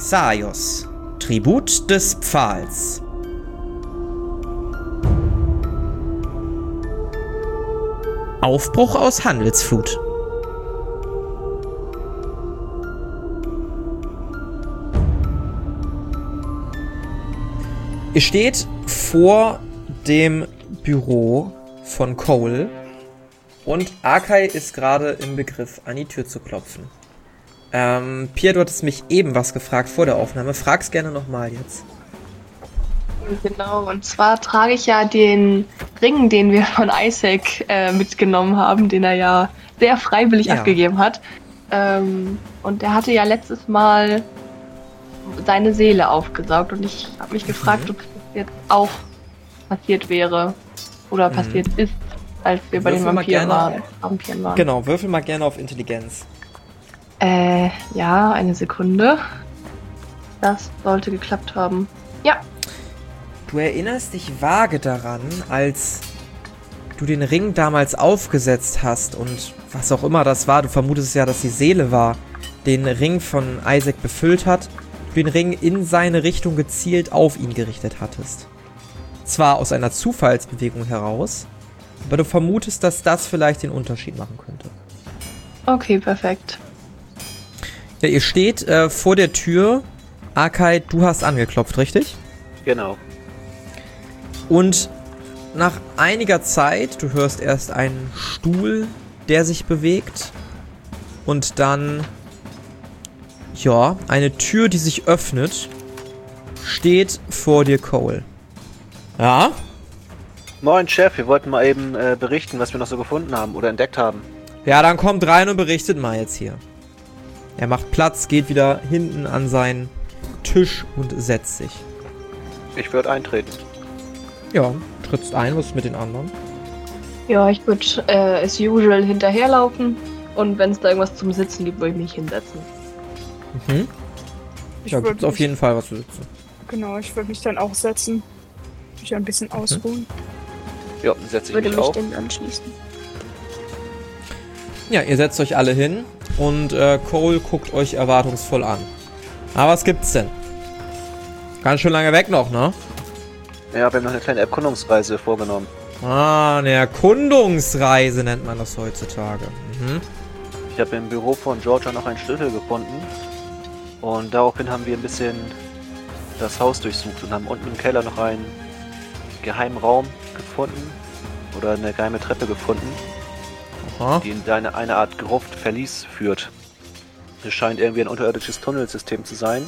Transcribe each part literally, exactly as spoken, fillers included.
Xaios, Tribut des Pfahls. Aufbruch aus Handelsflut. Ihr steht vor dem Büro von Cole und Akai ist gerade im Begriff, an die Tür zu klopfen. Ähm, Pierre, du hattest mich eben was gefragt vor der Aufnahme. Frag's gerne nochmal jetzt. Genau, und zwar trage ich ja den Ring, den wir von Isaac äh, mitgenommen haben, den er ja sehr freiwillig Ja. abgegeben hat. Ähm, und er hatte ja letztes Mal seine Seele aufgesaugt und ich habe mich gefragt, ob das jetzt auch passiert wäre oder Mhm. passiert ist, als wir bei den Würfel mal Vampiren gerne waren. Vampiren waren. Genau, würfel mal gerne auf Intelligenz. Äh, ja, eine Sekunde. Das sollte geklappt haben. Ja. Du erinnerst dich vage daran, als du den Ring damals aufgesetzt hast und was auch immer das war, du vermutest ja, dass die Seele war, den Ring von Isaac befüllt hat, du den Ring in seine Richtung gezielt auf ihn gerichtet hattest. Zwar aus einer Zufallsbewegung heraus, aber du vermutest, dass das vielleicht den Unterschied machen könnte. Okay, perfekt. Ja, ihr steht äh, vor der Tür. Akai, du hast angeklopft, richtig? Genau. Und nach einiger Zeit, du hörst erst einen Stuhl, der sich bewegt. Und dann, ja, eine Tür, die sich öffnet, steht vor dir Cole. Ja? Moin Chef, wir wollten mal eben äh, berichten, was wir noch so gefunden haben oder entdeckt haben. Ja, dann kommt rein und berichtet mal jetzt hier. Er macht Platz, geht wieder hinten an seinen Tisch und setzt sich. Ich würde eintreten. Ja, trittst ein, was ist mit den anderen? Ja, ich würde äh, as usual hinterherlaufen und wenn es da irgendwas zum Sitzen gibt, würde ich mich hinsetzen. Mhm. Ich Ja, würd gibt's auf mich- jeden Fall was zu sitzen. Genau, ich würde mich dann auch setzen. Mich ein bisschen ausruhen. Ja, dann setze ich Würde mich mich auf. dem anschließen. Ja, ihr setzt euch alle hin und äh, Cole guckt euch erwartungsvoll an. Aber was gibt's denn? Ganz schön lange weg noch, ne? Ja, wir haben noch eine kleine Erkundungsreise vorgenommen. Ah, eine Erkundungsreise nennt man das heutzutage. Mhm. Ich habe im Büro von Georgia noch einen Schlüssel gefunden. Und daraufhin haben wir ein bisschen das Haus durchsucht und haben unten im Keller noch einen geheimen Raum gefunden. Oder eine geheime Treppe gefunden, Aha. die in eine, eine Art Gruft Verlies führt. Es scheint irgendwie ein unterirdisches Tunnelsystem zu sein.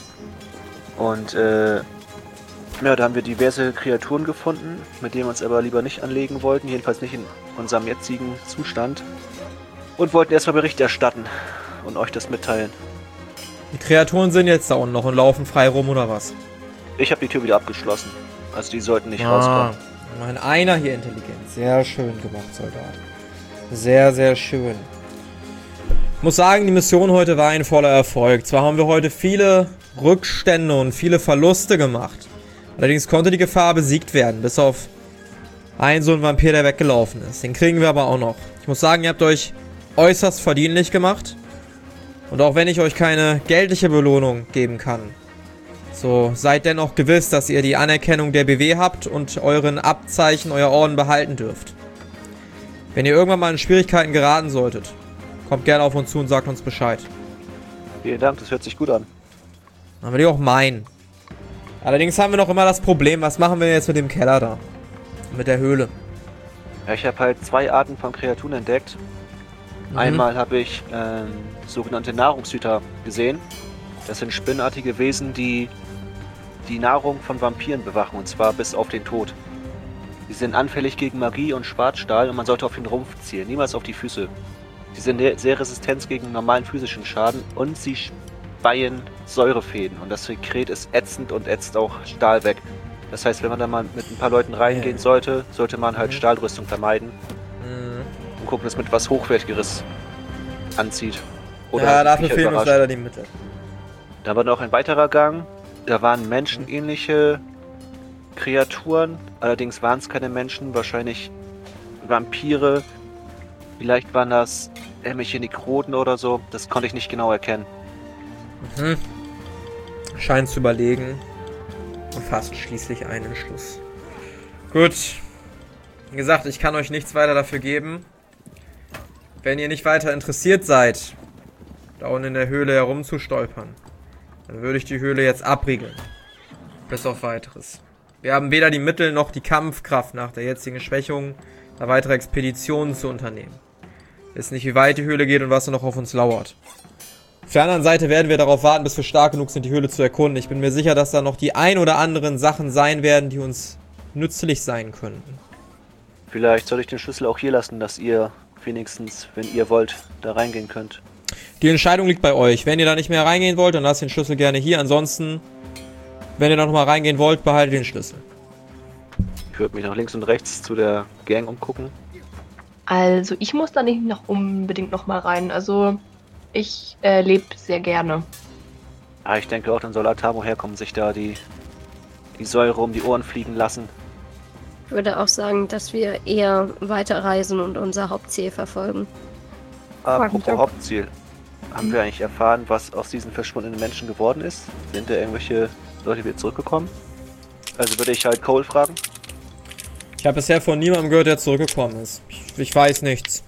Und äh, ja, da haben wir diverse Kreaturen gefunden, mit denen wir uns aber lieber nicht anlegen wollten, jedenfalls nicht in unserem jetzigen Zustand. Und wollten erstmal Bericht erstatten und euch das mitteilen. Die Kreaturen sind jetzt da unten noch und laufen frei rum, oder was? Ich habe die Tür wieder abgeschlossen. Also die sollten nicht Ah, rauskommen. immerhin einer hier intelligent. Sehr schön gemacht, Soldat. Sehr, sehr schön. Ich muss sagen, die Mission heute war ein voller Erfolg. Zwar haben wir heute viele Rückstände und viele Verluste gemacht. Allerdings konnte die Gefahr besiegt werden, bis auf einen so ein Vampir, der weggelaufen ist. Den kriegen wir aber auch noch. Ich muss sagen, ihr habt euch äußerst verdienlich gemacht. Und auch wenn ich euch keine geldliche Belohnung geben kann, so seid dennoch gewiss, dass ihr die Anerkennung der B W habt und euren Abzeichen, euer Orden behalten dürft. Wenn ihr irgendwann mal in Schwierigkeiten geraten solltet, kommt gerne auf uns zu und sagt uns Bescheid. Vielen Dank, das hört sich gut an. Dann will ich auch meinen. Allerdings haben wir noch immer das Problem, was machen wir jetzt mit dem Keller da? Mit der Höhle. Ja, ich habe halt zwei Arten von Kreaturen entdeckt. Mhm. Einmal habe ich ähm, sogenannte Nahrungshüter gesehen. Das sind spinnartige Wesen, die die Nahrung von Vampiren bewachen, und zwar bis auf den Tod. Sie sind anfällig gegen Magie und Schwarzstahl und man sollte auf den Rumpf zielen, niemals auf die Füße. Sie sind sehr resistent gegen normalen physischen Schaden und sie speien Säurefäden und das Sekret ist ätzend und ätzt auch Stahl weg. Das heißt, wenn man da mal mit ein paar Leuten reingehen Ja. sollte, sollte man halt Mhm. Stahlrüstung vermeiden Mhm. und gucken, dass man etwas Hochwertigeres anzieht. Ja, dafür Viecher fehlen uns überrascht. leider die Mittel. Da war noch ein weiterer Gang. Da waren menschenähnliche Kreaturen. Allerdings waren es keine Menschen, wahrscheinlich Vampire. Vielleicht waren das irgendwelche Nekroten oder so. Das konnte ich nicht genau erkennen. Mhm. scheint zu überlegen und fasst schließlich einen Entschluss. Gut. Wie gesagt, ich kann euch nichts weiter dafür geben. Wenn ihr nicht weiter interessiert seid, da unten in der Höhle herumzustolpern, dann würde ich die Höhle jetzt abriegeln. Bis auf Weiteres. Wir haben weder die Mittel noch die Kampfkraft nach der jetzigen Schwächung, da weitere Expeditionen zu unternehmen. Wir wissen nicht, wie weit die Höhle geht und was da noch auf uns lauert. Auf der anderen Seite werden wir darauf warten, bis wir stark genug sind, die Höhle zu erkunden. Ich bin mir sicher, dass da noch die ein oder anderen Sachen sein werden, die uns nützlich sein könnten. Vielleicht soll ich den Schlüssel auch hier lassen, dass ihr wenigstens, wenn ihr wollt, da reingehen könnt. Die Entscheidung liegt bei euch. Wenn ihr da nicht mehr reingehen wollt, dann lasst den Schlüssel gerne hier. Ansonsten, wenn ihr da nochmal reingehen wollt, behaltet den Schlüssel. Ich würde mich nach links und rechts zu der Gang umgucken. Also ich muss da nicht noch unbedingt noch mal rein. Also ich äh, lebe sehr gerne. Ah, ich denke auch, dann soll Atamo herkommen, sich da die, die Säure um die Ohren fliegen lassen. Ich würde auch sagen, dass wir eher weiterreisen und unser Hauptziel verfolgen. Apropos Hauptziel. Haben wir eigentlich erfahren, was aus diesen verschwundenen Menschen geworden ist? Sind da irgendwelche Leute wieder zurückgekommen? Also würde ich halt Cole fragen. Ich habe bisher von niemandem gehört, der zurückgekommen ist. Ich, ich weiß nichts.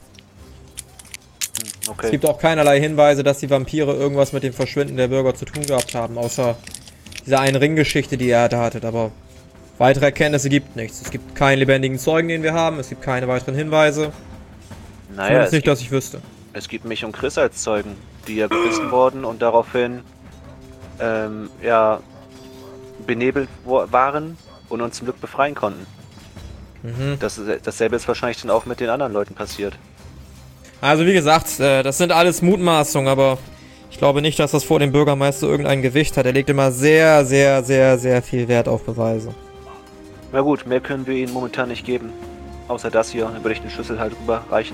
Hm, okay. Es gibt auch keinerlei Hinweise, dass die Vampire irgendwas mit dem Verschwinden der Bürger zu tun gehabt haben, außer dieser einen Ringgeschichte, die er da hatte. Aber weitere Erkenntnisse gibt nichts. Es gibt keinen lebendigen Zeugen, den wir haben. Es gibt keine weiteren Hinweise. Naja, es nicht, gibt, dass ich wüsste. Es gibt mich und Chris als Zeugen, die ja gebissen wurden und daraufhin ähm, ja benebelt waren und uns zum Glück befreien konnten. Mhm. Das, dasselbe ist wahrscheinlich dann auch mit den anderen Leuten passiert. Also wie gesagt, äh, das sind alles Mutmaßungen, aber ich glaube nicht, dass das vor dem Bürgermeister irgendein Gewicht hat. Er legt immer sehr, sehr, sehr, sehr viel Wert auf Beweise. Na gut, mehr können wir ihnen momentan nicht geben. Außer das hier, dann würde ich den Schlüssel halt rüberreichen.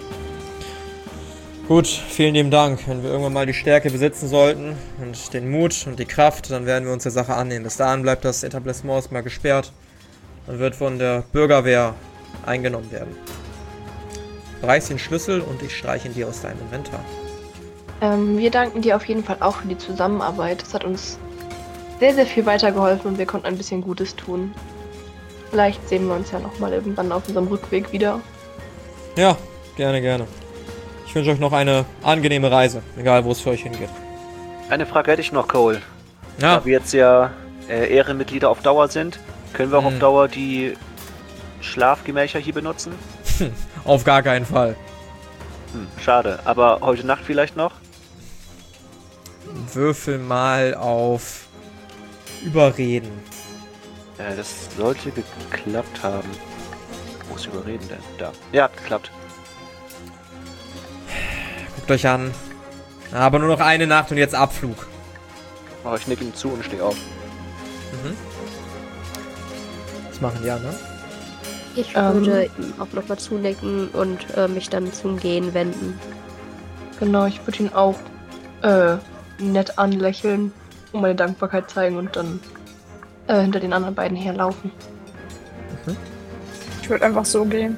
Gut, vielen lieben Dank. Wenn wir irgendwann mal die Stärke besitzen sollten und den Mut und die Kraft, dann werden wir uns der Sache annehmen. Bis dahin bleibt das Etablissement erstmal gesperrt und wird von der Bürgerwehr eingenommen werden. Reiß den Schlüssel und ich streiche ihn dir aus deinem Inventar. Ähm, wir danken dir auf jeden Fall auch für die Zusammenarbeit. Es hat uns sehr, sehr viel weitergeholfen und wir konnten ein bisschen Gutes tun. Vielleicht sehen wir uns ja nochmal irgendwann auf unserem Rückweg wieder. Ja, gerne, gerne. Ich wünsche euch noch eine angenehme Reise, egal wo es für euch hingeht. Eine Frage hätte ich noch, Cole. Ja. Da wir jetzt ja äh, Ehrenmitglieder auf Dauer sind, können wir auch Hm. auf Dauer die Schlafgemächer hier benutzen? Auf gar keinen Fall. Hm, schade. Aber heute Nacht vielleicht noch? Würfel mal auf Überreden. Äh, das sollte geklappt haben. Wo ist Überreden denn? Da. Ja, hat geklappt. Guckt euch an. Aber nur noch eine Nacht und jetzt Abflug. Aber ich nick ihm zu und stehe auf. Mhm. Das machen die anderen. Ich Ähm. würde ihm auch nochmal zunicken und äh, mich dann zum Gehen wenden. Genau, ich würde ihn auch äh, nett anlächeln und meine Dankbarkeit zeigen und dann äh, hinter den anderen beiden herlaufen. Ich würde einfach so gehen.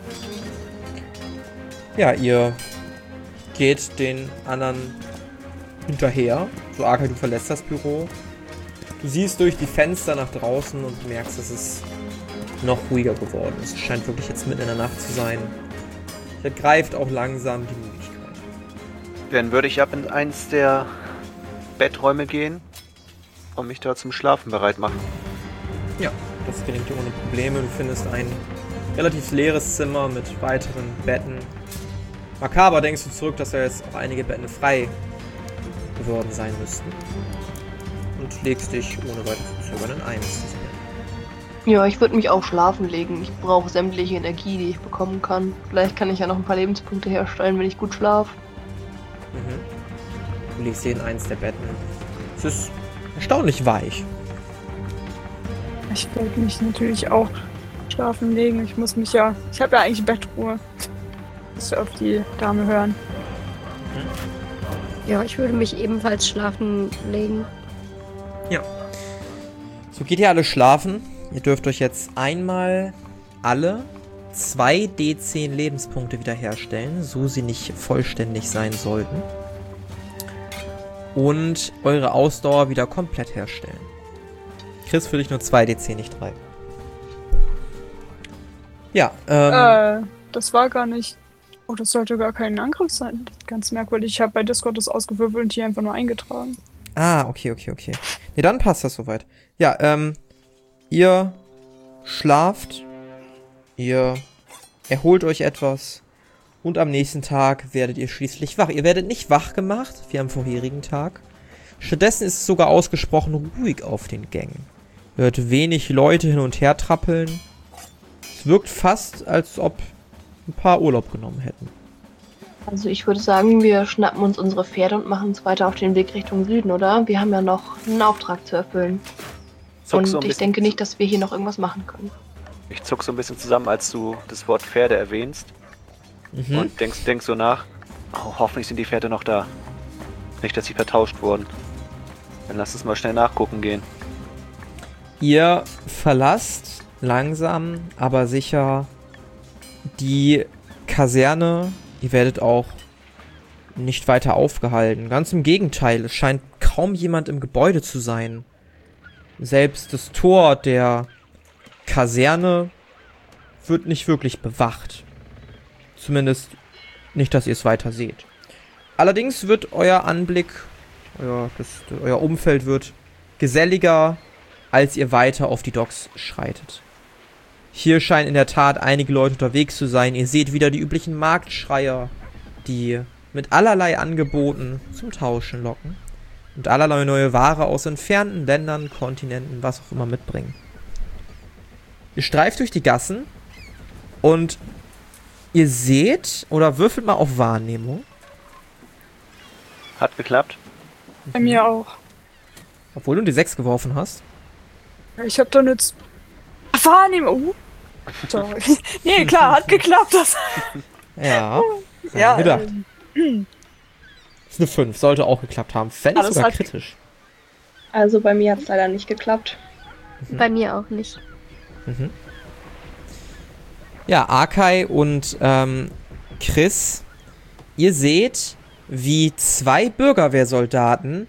Ja, ihr geht den anderen hinterher. So, Arkai, du verlässt das Büro. Du siehst durch die Fenster nach draußen und merkst, dass es noch ruhiger geworden ist. Es scheint wirklich jetzt mitten in der Nacht zu sein. Hier greift auch langsam die Müdigkeit. Dann würde ich ab in eins der Betträume gehen und mich da zum Schlafen bereit machen. Ja, das gelingt dir ohne Probleme. Du findest ein relativ leeres Zimmer mit weiteren Betten. Makaber denkst du zurück, dass da jetzt auch einige Betten frei geworden sein müssten. Und legst dich ohne weiter zu zögern in eins dieser Betten. Ja, ich würde mich auch schlafen legen. Ich brauche sämtliche Energie, die ich bekommen kann. Vielleicht kann ich ja noch ein paar Lebenspunkte herstellen, wenn ich gut schlafe. Mhm. Du legst dir in eins der Betten. Es ist erstaunlich weich. Ich wollte mich natürlich auch schlafen legen. Ich muss mich ja... Ich habe ja eigentlich Bettruhe. Musst du auf die Dame hören. Ja, ich würde mich ebenfalls schlafen legen. So geht ihr alle schlafen. Ihr dürft euch jetzt einmal alle zwei D zehn Lebenspunkte wiederherstellen, so sie nicht vollständig sein sollten. und eure Ausdauer wieder komplett herstellen. Chris, für dich nur zwei D zehn, nicht drei. Ja, ähm... Äh, das war gar nicht... Oh, das sollte gar kein Angriff sein. Ganz merkwürdig. Ich habe bei Discord das ausgewürfelt und hier einfach nur eingetragen. Ah, okay, okay, okay. Ne, dann passt das soweit. Ja, ähm... Ihr schlaft, ihr erholt euch etwas und am nächsten Tag werdet ihr schließlich wach. Ihr werdet nicht wach gemacht, wie am vorherigen Tag. Stattdessen ist es sogar ausgesprochen ruhig auf den Gängen. Ihr hört wenig Leute hin und her trappeln. Es wirkt fast, als ob ein paar Urlaub genommen hätten. Also ich würde sagen, wir schnappen uns unsere Pferde und machen uns weiter auf den Weg Richtung Süden, oder? Wir haben ja noch einen Auftrag zu erfüllen. Zuck Und so ein ich bisschen denke nicht, dass wir hier noch irgendwas machen können. Ich zuck so ein bisschen zusammen, als du das Wort Pferde erwähnst. Mhm. Und denkst, denkst so nach. Oh, hoffentlich sind die Pferde noch da. Nicht, dass sie vertauscht wurden. Dann lass uns mal schnell nachgucken gehen. Ihr verlasst langsam, aber sicher die Kaserne. Ihr werdet auch nicht weiter aufgehalten. Ganz im Gegenteil, es scheint kaum jemand im Gebäude zu sein. Selbst das Tor der Kaserne wird nicht wirklich bewacht. Zumindest nicht, dass ihr es weiter seht. Allerdings wird euer Anblick, euer, das, euer Umfeld wird geselliger, als ihr weiter auf die Docks schreitet. Hier scheinen in der Tat einige Leute unterwegs zu sein. Ihr seht wieder die üblichen Marktschreier, die mit allerlei Angeboten zum Tauschen locken und allerlei neue Ware aus entfernten Ländern, Kontinenten, was auch immer mitbringen. Ihr streift durch die Gassen und ihr seht, oder würfelt mal auf Wahrnehmung. Hat geklappt. Bei mir auch. Obwohl du die sechs geworfen hast. Ich hab da jetzt... Wahrnehmung. Uh. Sorry. Nee, klar, hat geklappt. Das. Ja. Ja, gedacht. ähm, Das ist eine fünf, sollte auch geklappt haben. Fände ich Ah, das sogar hat- kritisch. Also bei mir hat es leider nicht geklappt. Bei mir auch nicht. Mhm. Ja, Arkai und ähm, Chris, ihr seht, wie zwei Bürgerwehrsoldaten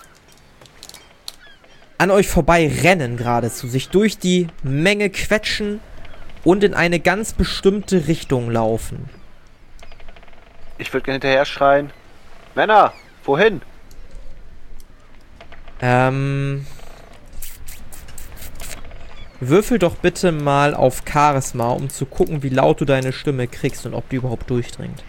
an euch vorbei rennen geradezu, sich durch die Menge quetschen und in eine ganz bestimmte Richtung laufen. Ich würde gerne hinterher schreien. Männer, wohin? Ähm... Würfel doch bitte mal auf Charisma, um zu gucken, wie laut du deine Stimme kriegst und ob die überhaupt durchdringt.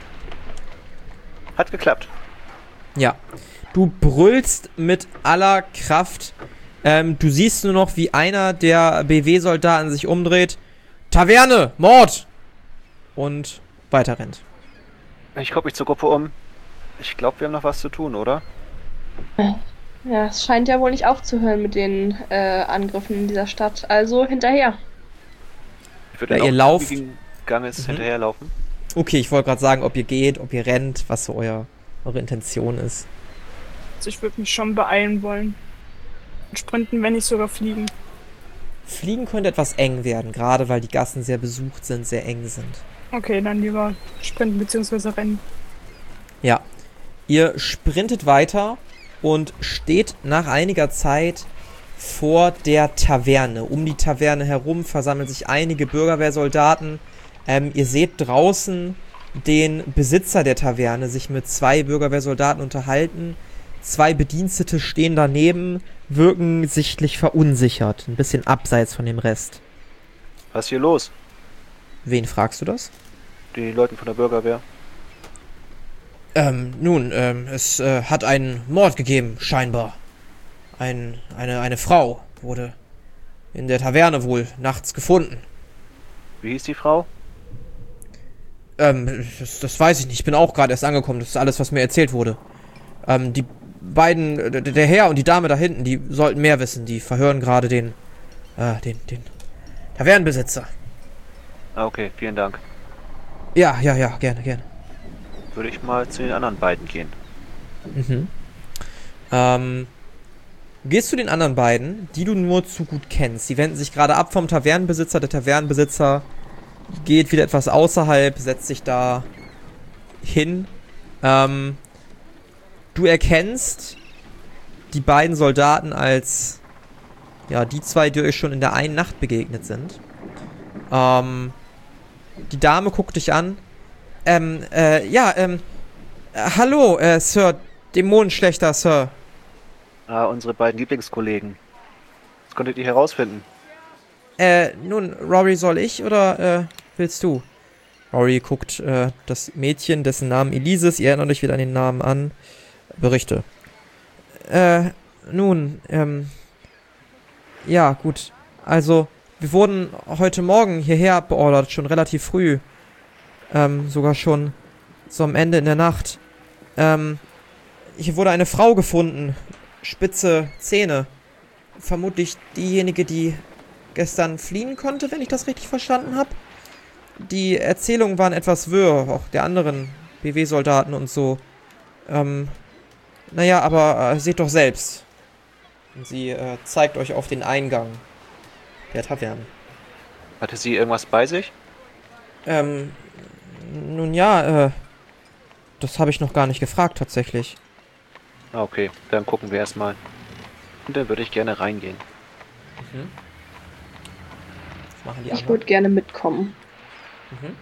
Hat geklappt. Ja. Du brüllst mit aller Kraft. Ähm, du siehst nur noch, wie einer der B W-Soldaten sich umdreht. Taverne! Mord! Und weiter rennt. Ich gucke mich zur Gruppe um. Ich glaube, wir haben noch was zu tun, oder? Ja, es scheint ja wohl nicht aufzuhören mit den äh, Angriffen in dieser Stadt. Also hinterher. Ich würde Ja, dann ihr auch lauft- zügigen Ganges Mhm. hinterherlaufen. Okay, ich wollte gerade sagen, ob ihr geht, ob ihr rennt, was so euer, eure Intention ist. also ich würde mich schon beeilen wollen. Und sprinten, wenn nicht sogar fliegen. Fliegen könnte etwas eng werden, gerade weil die Gassen sehr besucht sind, sehr eng sind. Okay, dann lieber sprinten bzw. rennen. Ja. Ihr sprintet weiter und steht nach einiger Zeit vor der Taverne. Um die Taverne herum versammeln sich einige Bürgerwehrsoldaten. Ähm, ihr seht draußen den Besitzer der Taverne sich mit zwei Bürgerwehrsoldaten unterhalten. Zwei Bedienstete stehen daneben, wirken sichtlich verunsichert, ein bisschen abseits von dem Rest. Was ist hier los? Wen fragst du das? Die Leute von der Bürgerwehr. Ähm, nun, ähm, es äh, hat einen Mord gegeben, scheinbar. Ein, eine, eine Frau wurde in der Taverne wohl nachts gefunden. Wie hieß die Frau? Ähm, das, das weiß ich nicht. Ich bin auch gerade erst angekommen. Das ist alles, was mir erzählt wurde. Ähm, die beiden, äh, der Herr und die Dame da hinten, die sollten mehr wissen. Die verhören gerade den, äh, den, den Tavernenbesitzer. Ah, okay, vielen Dank. Ja, ja, ja, gerne, gerne. Würde ich mal zu den anderen beiden gehen. Mhm. Ähm, gehst du den anderen beiden, die du nur zu gut kennst. Die wenden sich gerade ab vom Tavernenbesitzer. Der Tavernenbesitzer geht wieder etwas außerhalb, setzt sich da hin. Ähm, du erkennst die beiden Soldaten als, ja, die zwei, die euch schon in der einen Nacht begegnet sind. Ähm, die Dame guckt dich an. Ähm, äh, ja, ähm, äh, hallo, äh, Sir, Dämonenschlechter, Sir. Ah, unsere beiden Lieblingskollegen. Was konntet ihr herausfinden? Äh, nun, Rory, soll ich oder, äh, willst du? Rory guckt, äh, das Mädchen, dessen Namen Elise ist, ihr erinnert euch wieder an den Namen an, berichte. Äh, nun, ähm, ja, gut. Also, wir wurden heute Morgen hierher beordert, schon relativ früh. Ähm, sogar schon so am Ende in der Nacht. Ähm, hier wurde eine Frau gefunden. Spitze Zähne. Vermutlich diejenige, die gestern fliehen konnte, wenn ich das richtig verstanden habe. Die Erzählungen waren etwas wirr, auch der anderen B W-Soldaten und so. Ähm, naja, aber äh, seht doch selbst. Und sie äh, zeigt euch auf den Eingang der Taverne. Hatte sie irgendwas bei sich? Ähm, nun ja, äh, das habe ich noch gar nicht gefragt, tatsächlich. Ah, okay, dann gucken wir erstmal. Und dann würde ich gerne reingehen. Mhm. Was machen die Ich anderen? würde gerne mitkommen. Mhm.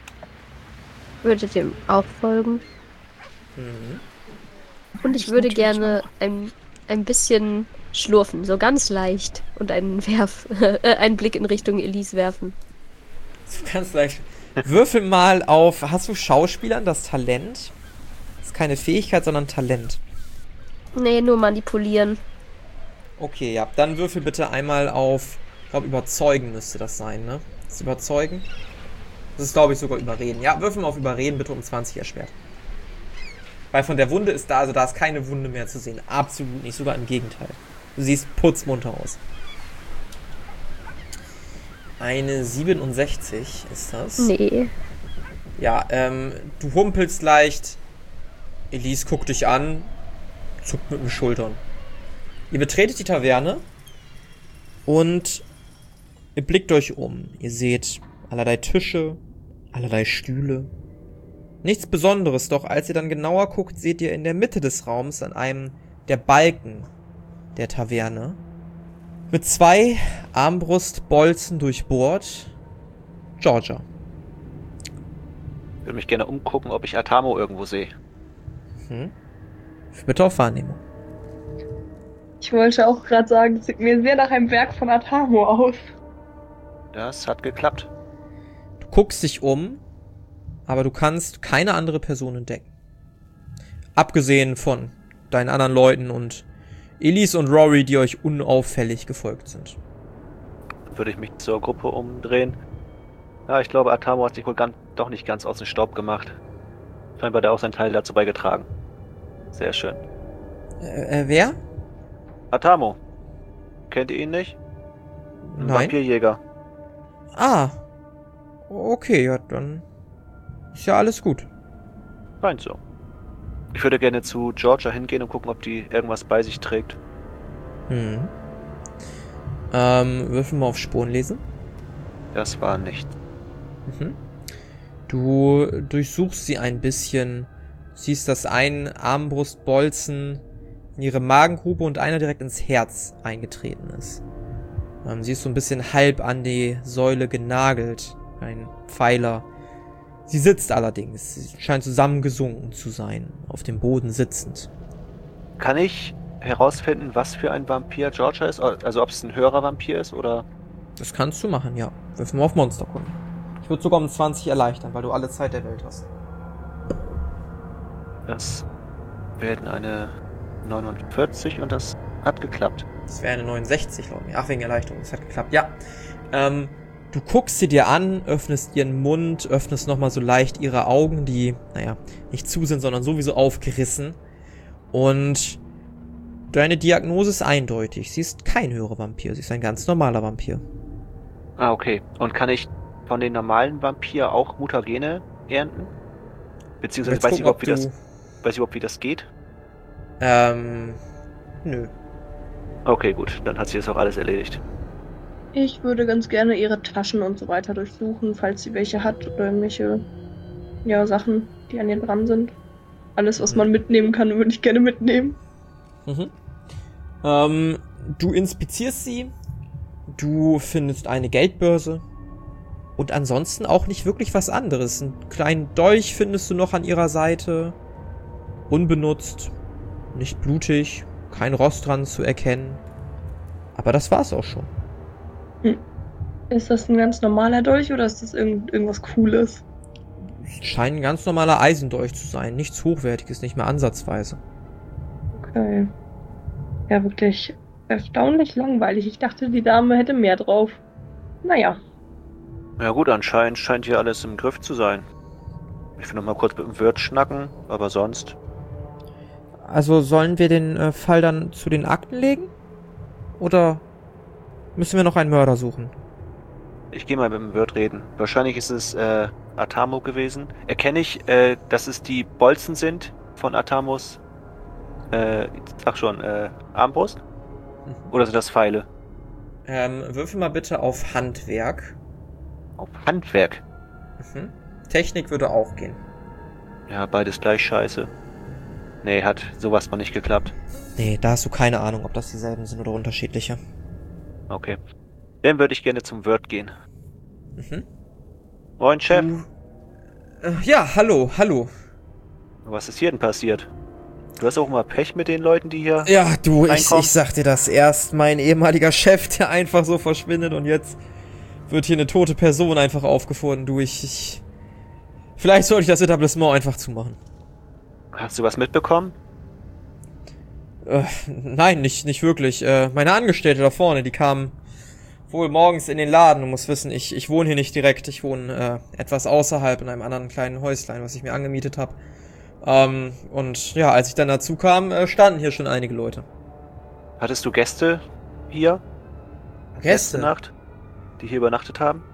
Würdet ihr ihm auch folgen? Mhm. Und ich Ich würde natürlich gerne ein, ein bisschen schlurfen, so ganz leicht. Und einen Werf, äh, einen Blick in Richtung Elise werfen. Du kannst gleich. Würfel mal auf. Hast du Schauspielern das Talent? Das ist keine Fähigkeit, sondern Talent. Nee, nur manipulieren. Okay, ja. Dann würfel bitte einmal auf. Ich glaube, überzeugen müsste das sein, ne? Das ist überzeugen? Das ist, glaube ich, sogar überreden. Ja, würfel mal auf überreden, bitte um zwanzig erschwert. Weil von der Wunde ist da, also da ist keine Wunde mehr zu sehen. Absolut nicht, sogar im Gegenteil. Du siehst putzmunter aus. Eine siebenundsechzig ist das. Nee. Ja, ähm, du humpelst leicht. Elise guckt dich an, zuckt mit den Schultern. Ihr betretet die Taverne und ihr blickt euch um. Ihr seht allerlei Tische, allerlei Stühle. Nichts Besonderes, doch als ihr dann genauer guckt, seht ihr in der Mitte des Raums an einem der Balken der Taverne mit zwei Armbrustbolzen durchbohrt Georgia. Ich würde mich gerne umgucken, ob ich Atamo irgendwo sehe. Hm? Bitte auf Wahrnehmung. Ich wollte auch gerade sagen, es sieht mir sehr nach einem Werk von Atamo aus. Das hat geklappt. Du guckst dich um, aber du kannst keine andere Person entdecken. Abgesehen von deinen anderen Leuten und Elise und Rory, die euch unauffällig gefolgt sind. Dann würde ich mich zur Gruppe umdrehen. Ja, ich glaube, Atamo hat sich wohl ganz, doch nicht ganz aus dem Staub gemacht. Scheinbar hat er auch seinen Teil dazu beigetragen. Sehr schön. Äh, äh wer? Atamo. Kennt ihr ihn nicht? Ein Nein. Vampirjäger. Ah. Okay, ja, dann ist ja alles gut. Scheint so. Ich würde gerne zu Georgia hingehen und gucken, ob die irgendwas bei sich trägt. Hm. Ähm, würfel mal auf Spuren lesen. Das war nicht. Mhm. Du durchsuchst sie ein bisschen, siehst, dass ein Armbrustbolzen in ihre Magengrube und einer direkt ins Herz eingetreten ist. Ähm, sie ist so ein bisschen halb an die Säule genagelt, ein Pfeiler. Sie sitzt allerdings, sie scheint zusammengesunken zu sein, auf dem Boden sitzend. Kann ich herausfinden, was für ein Vampir Georgia ist? Also ob es ein höherer Vampir ist oder... Das kannst du machen, ja. Wirf mal auf Monsterkunde. Ich würde sogar um zwanzig erleichtern, weil du alle Zeit der Welt hast. Das werden eine neunundvierzig und das hat geklappt. Das wäre eine neunundsechzig, glaube ich. Ach, wegen Erleichterung. Das hat geklappt. Ja. Ähm, du guckst sie dir an, öffnest ihren Mund, öffnest nochmal so leicht ihre Augen, die, naja, nicht zu sind, sondern sowieso aufgerissen. Und deine Diagnose ist eindeutig. Sie ist kein höherer Vampir. Sie ist ein ganz normaler Vampir. Ah, okay. Und kann ich von den normalen Vampir auch Mutagene ernten? Beziehungsweise Jetzt weiß ich gucken, überhaupt, wie ob das, du- weiß ich überhaupt, wie das geht? Ähm, nö. Okay, gut. Dann hat sich das auch alles erledigt. Ich würde ganz gerne ihre Taschen und so weiter durchsuchen, falls sie welche hat oder irgendwelche ja, Sachen, die an ihr dran sind. Alles, was Mhm. man mitnehmen kann, würde ich gerne mitnehmen. Mhm. Ähm, du inspizierst sie, du findest eine Geldbörse und ansonsten auch nicht wirklich was anderes. Einen kleinen Dolch findest du noch an ihrer Seite, unbenutzt, nicht blutig, kein Rost dran zu erkennen. Aber das war's auch schon. Ist das ein ganz normaler Dolch oder ist das irgend, irgendwas Cooles? Es scheint ein ganz normaler Eisendolch zu sein, nichts Hochwertiges, nicht mehr ansatzweise. Okay. Ja, wirklich erstaunlich langweilig. Ich dachte, die Dame hätte mehr drauf. Naja. Ja gut, anscheinend scheint hier alles im Griff zu sein. Ich will noch mal kurz mit dem Wirt schnacken, aber sonst... Also sollen wir den äh, Fall dann zu den Akten legen? Oder müssen wir noch einen Mörder suchen? Ich gehe mal mit dem Wirt reden. Wahrscheinlich ist es äh, Atamo gewesen. Erkenne ich, äh, dass es die Bolzen sind von Atamos, äh, sag schon, äh, Armbrust? Mhm. Oder sind das Pfeile? Ähm, würfel mal bitte auf Handwerk. Auf Handwerk. Mhm. Technik würde auch gehen. Ja, beides gleich scheiße. Nee, hat sowas noch nicht geklappt. Nee, da hast du keine Ahnung, ob das dieselben sind oder unterschiedliche. Okay. Dann würde ich gerne zum Wirt gehen. Mhm. Moin, Chef. Du, äh, ja, hallo, hallo. Was ist hier denn passiert? Du hast auch mal Pech mit den Leuten, die hier... Ja, du, ich, reinkommen? ich sag dir das. Erst mein ehemaliger Chef, der einfach so verschwindet und jetzt wird hier eine tote Person einfach aufgefunden. Du, ich, ich... Vielleicht sollte ich das Etablissement einfach zumachen. Hast du was mitbekommen? Äh, nein, nicht, nicht wirklich. Äh, meine Angestellte da vorne, die kamen wohl morgens in den Laden. Du musst wissen, ich, ich wohne hier nicht direkt. Ich wohne äh, etwas außerhalb in einem anderen kleinen Häuslein, was ich mir angemietet habe. Ähm, und ja, als ich dann dazu kam, äh, standen hier schon einige Leute. Hattest du Gäste hier? Gäste? Letzte Nacht? Die hier übernachtet haben?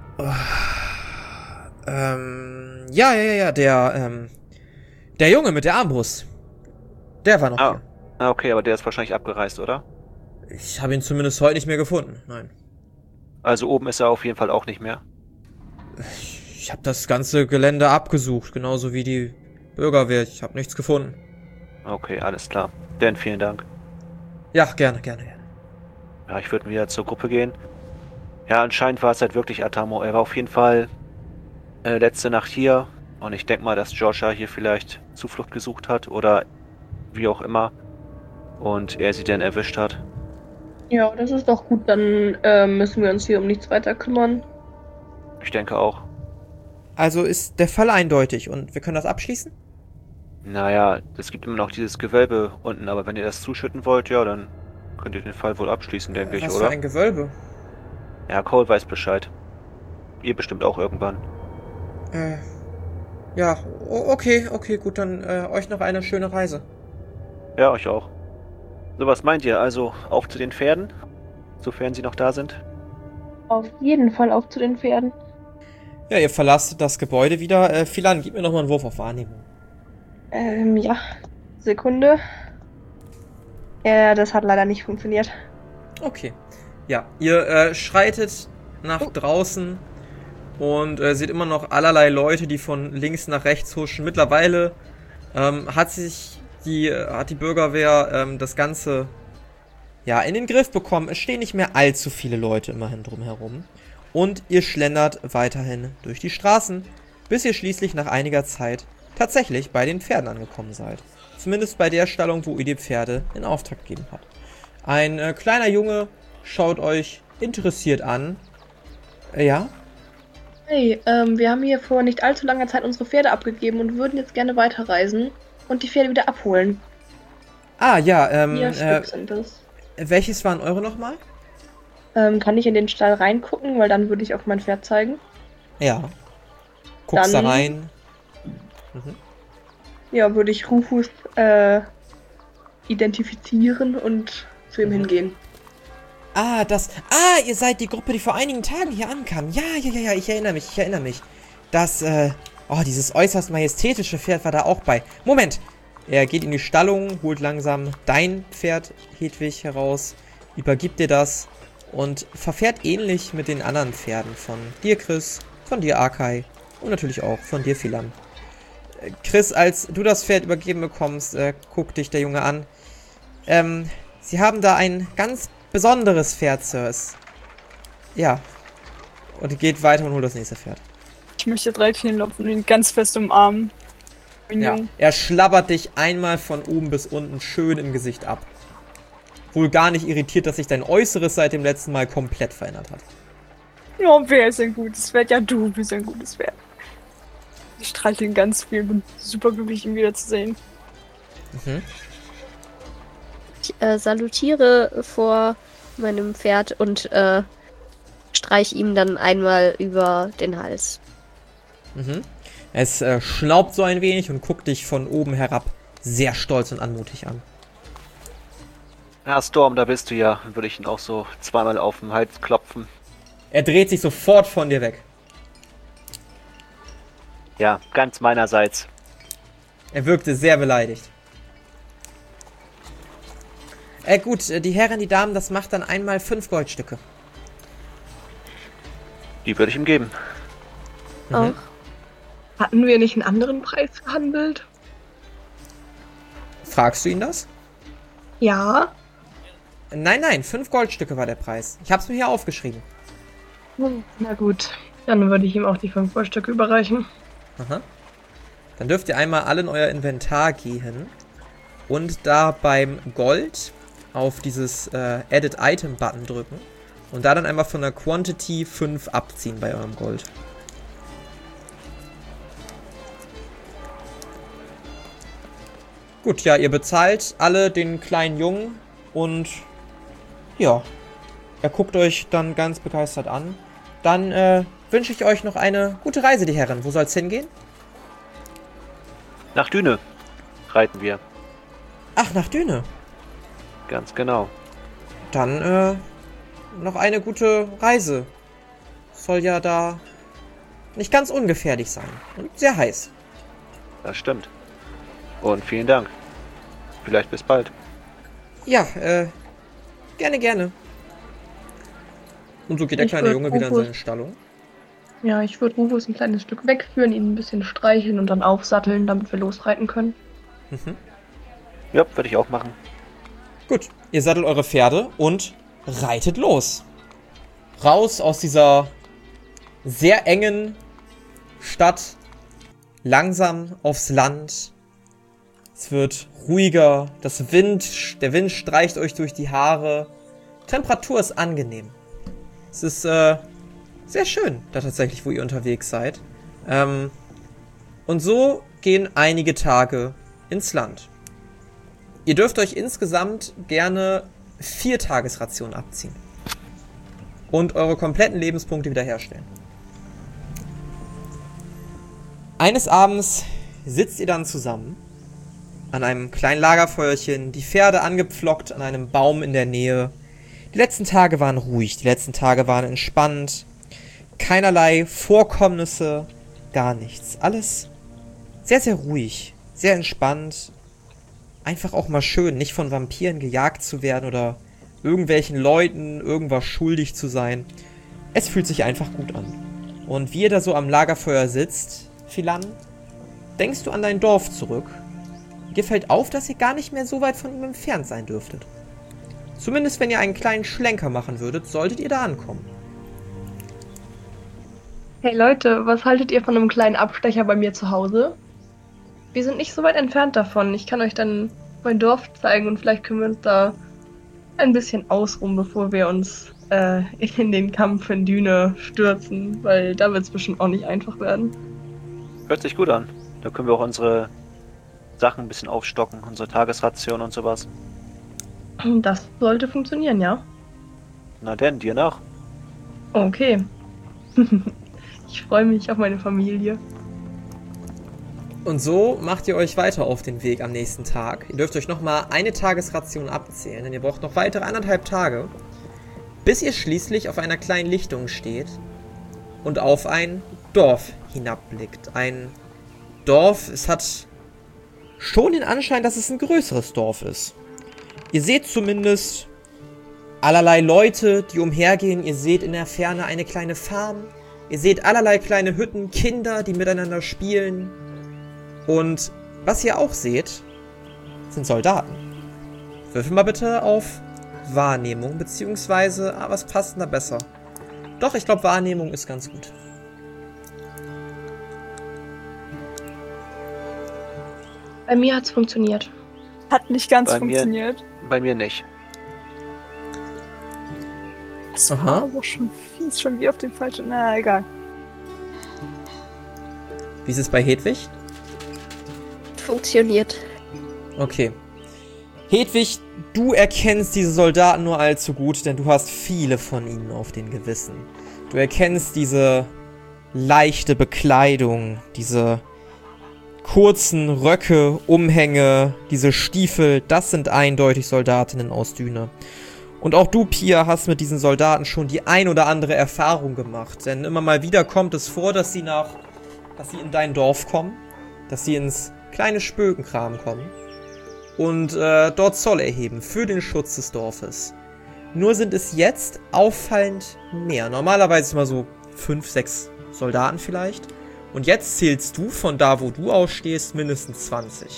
Ähm, ja, ja, ja, ja, der, ähm, der Junge mit der Armbrust. Der war noch Ah. hier. Ah, okay, aber der ist wahrscheinlich abgereist, oder? Ich habe ihn zumindest heute nicht mehr gefunden. Nein. Also oben ist er auf jeden Fall auch nicht mehr. Ich habe das ganze Gelände abgesucht, genauso wie die Bürgerwehr. Ich habe nichts gefunden. Okay, alles klar. Dann vielen Dank. Ja, gerne, gerne, gerne. Ja, ich würde wieder zur Gruppe gehen. Ja, anscheinend war es halt wirklich Atamo. Er war auf jeden Fall äh, letzte Nacht hier. Und ich denke mal, dass Georgia hier vielleicht Zuflucht gesucht hat oder wie auch immer. Und er sie dann erwischt hat. Ja, das ist doch gut. Dann äh, müssen wir uns hier um nichts weiter kümmern. Ich denke auch. Also ist der Fall eindeutig und wir können das abschließen? Naja, es gibt immer noch dieses Gewölbe unten, aber wenn ihr das zuschütten wollt, ja, dann könnt ihr den Fall wohl abschließen, denke ich, Was oder? für ein Gewölbe? Ja, Cole weiß Bescheid. Ihr bestimmt auch irgendwann. Äh, ja, o- okay, okay, gut, dann äh, euch noch eine schöne Reise. Ja, euch auch. So, was meint ihr? Also, auf zu den Pferden? Sofern sie noch da sind? Auf jeden Fall auf zu den Pferden. Ja, ihr verlasst das Gebäude wieder. Äh, Philan, gib mir noch mal einen Wurf auf Wahrnehmung. Ähm, ja. Sekunde. Ja, das hat leider nicht funktioniert. Okay. Ja, ihr äh, schreitet nach Oh. draußen und äh, seht immer noch allerlei Leute, die von links nach rechts huschen. Mittlerweile ähm, hat sich die, äh, hat die Bürgerwehr ähm, das Ganze ja in den Griff bekommen. Es stehen nicht mehr allzu viele Leute immerhin drumherum. Und ihr schlendert weiterhin durch die Straßen, bis ihr schließlich nach einiger Zeit tatsächlich bei den Pferden angekommen seid. Zumindest bei der Stallung, wo ihr die Pferde in Auftrag gegeben habt. Ein äh, kleiner Junge schaut euch interessiert an. Äh, ja? Hey, ähm, wir haben hier vor nicht allzu langer Zeit unsere Pferde abgegeben und würden jetzt gerne weiterreisen und die Pferde wieder abholen. Ah, ja, ähm, Vier äh, Stück sind es. welches waren eure nochmal? Ähm, kann ich in den Stall reingucken, weil dann würde ich auf mein Pferd zeigen. Ja. Guckst Dann- da rein. Mhm. Ja, würde ich Rufus äh, identifizieren und zu ihm Mhm. hingehen. Ah, das. Ah, ihr seid die Gruppe, die vor einigen Tagen hier ankam. Ja, ja, ja, ja, ich erinnere mich, ich erinnere mich. Das, äh. Oh, dieses äußerst majestätische Pferd war da auch bei. Moment! Er geht in die Stallung, holt langsam dein Pferd, Hedwig, heraus, übergibt dir das und verfährt ähnlich mit den anderen Pferden von dir, Chris, von dir, Arkai und natürlich auch von dir, Philan. Chris, als du das Pferd übergeben bekommst, äh, guckt dich der Junge an. Ähm, Sie haben da ein ganz besonderes Pferd, Sirs. Ja. Und geht weiter und holt das nächste Pferd. Ich möchte direkt hinlaufen und ihn ganz fest umarmen. Ja. Er schlabbert dich einmal von oben bis unten schön im Gesicht ab. Wohl gar nicht irritiert, dass sich dein Äußeres seit dem letzten Mal komplett verändert hat. Ja, wer ist ein gutes Pferd? Ja, du bist ein gutes Pferd. Ich streichle ihn ganz viel, bin super glücklich, ihn wiederzusehen. Mhm. Ich äh, salutiere vor meinem Pferd und äh, streich ihm dann einmal über den Hals. Mhm. Es äh, schnaubt so ein wenig und guckt dich von oben herab sehr stolz und anmutig an. Ja, Storm, da bist du ja. Dann würde ich ihn auch so zweimal auf den Hals klopfen. Er dreht sich sofort von dir weg. Ja, ganz meinerseits. Er wirkte sehr beleidigt. Äh, gut, die Herren, die Damen, das macht dann einmal fünf Goldstücke. Die würde ich ihm geben. Mhm. Auch. Hatten wir nicht einen anderen Preis verhandelt? Fragst du ihn das? Ja. Nein, nein, fünf Goldstücke war der Preis. Ich hab's mir hier aufgeschrieben. Hm, na gut, dann würde ich ihm auch die fünf Goldstücke überreichen. Aha. Dann dürft ihr einmal alle in euer Inventar gehen und da beim Gold auf dieses äh, Edit Item Button drücken und da dann einmal von der Quantity fünf abziehen bei eurem Gold. Gut, ja, ihr bezahlt alle den kleinen Jungen und ja, er guckt euch dann ganz begeistert an. Dann äh, wünsche ich euch noch eine gute Reise, die Herren. Wo soll's hingehen? Nach Düne reiten wir. Ach, nach Düne. Ganz genau. Dann äh, noch eine gute Reise. Soll ja da nicht ganz ungefährlich sein. Und sehr heiß. Das stimmt. Und vielen Dank. Vielleicht bis bald. Ja, äh, gerne, gerne. Und so geht der Ich kleine würd Junge wieder in Rufus- seine Stallung. Ja, ich würde Rufus ein kleines Stück wegführen, ihn ein bisschen streicheln und dann aufsatteln, damit wir losreiten können. Mhm. Ja, würde ich auch machen. Gut, ihr sattelt eure Pferde und reitet los. Raus aus dieser sehr engen Stadt, langsam aufs Land. Es wird ruhiger, das Wind, der Wind streicht euch durch die Haare. Temperatur ist angenehm. Es ist äh, sehr schön, da tatsächlich, wo ihr unterwegs seid. Ähm, und so gehen einige Tage ins Land. Ihr dürft euch insgesamt gerne vier Tagesrationen abziehen. Und eure kompletten Lebenspunkte wiederherstellen. Eines Abends sitzt ihr dann zusammen an einem kleinen Lagerfeuerchen, die Pferde angepflockt an einem Baum in der Nähe. Die letzten Tage waren ruhig, die letzten Tage waren entspannt. Keinerlei Vorkommnisse, gar nichts. Alles sehr, sehr ruhig, sehr entspannt. Einfach auch mal schön, nicht von Vampiren gejagt zu werden oder irgendwelchen Leuten irgendwas schuldig zu sein. Es fühlt sich einfach gut an. Und wie ihr da so am Lagerfeuer sitzt, Philan, denkst du an dein Dorf zurück. Dir fällt auf, dass ihr gar nicht mehr so weit von ihm entfernt sein dürftet. Zumindest wenn ihr einen kleinen Schlenker machen würdet, solltet ihr da ankommen. Hey Leute, was haltet ihr von einem kleinen Abstecher bei mir zu Hause? Wir sind nicht so weit entfernt davon. Ich kann euch dann mein Dorf zeigen und vielleicht können wir uns da ein bisschen ausruhen, bevor wir uns äh, in den Kampf in Düne stürzen, weil da wird es bestimmt auch nicht einfach werden. Hört sich gut an. Da können wir auch unsere Sachen ein bisschen aufstocken, unsere Tagesration und sowas. Das sollte funktionieren, ja? Na denn, dir nach. Okay. Ich freue mich auf meine Familie. Und so macht ihr euch weiter auf den Weg am nächsten Tag. Ihr dürft euch nochmal eine Tagesration abzählen, denn ihr braucht noch weitere anderthalb Tage, bis ihr schließlich auf einer kleinen Lichtung steht und auf ein Dorf hinabblickt. Ein Dorf, es hat schon den Anschein, dass es ein größeres Dorf ist. Ihr seht zumindest allerlei Leute, die umhergehen. Ihr seht in der Ferne eine kleine Farm. Ihr seht allerlei kleine Hütten, Kinder, die miteinander spielen. Und was ihr auch seht, sind Soldaten. Würfel mal bitte auf Wahrnehmung, beziehungsweise, ah, was passt denn da besser? Doch, ich glaube, Wahrnehmung ist ganz gut. Bei mir hat's funktioniert. Hat nicht ganz Bei mir- funktioniert. Bei mir nicht. Das Aha. war aber schon fies, schon wie auf dem falschen. Na, egal. Wie ist es bei Hedwig? Funktioniert. Okay. Hedwig, du erkennst diese Soldaten nur allzu gut, denn du hast viele von ihnen auf den Gewissen. Du erkennst diese leichte Bekleidung, diese kurzen Röcke, Umhänge, diese Stiefel, das sind eindeutig Soldatinnen aus Düne. Und auch du, Pia, hast mit diesen Soldaten schon die ein oder andere Erfahrung gemacht, denn immer mal wieder kommt es vor, dass sie nach, dass sie in dein Dorf kommen, dass sie ins kleine Spökenkram kommen und äh, dort Zoll erheben für den Schutz des Dorfes. Nur sind es jetzt auffallend mehr. Normalerweise immer so fünf, sechs Soldaten vielleicht. Und jetzt zählst du von da, wo du ausstehst, mindestens zwanzig.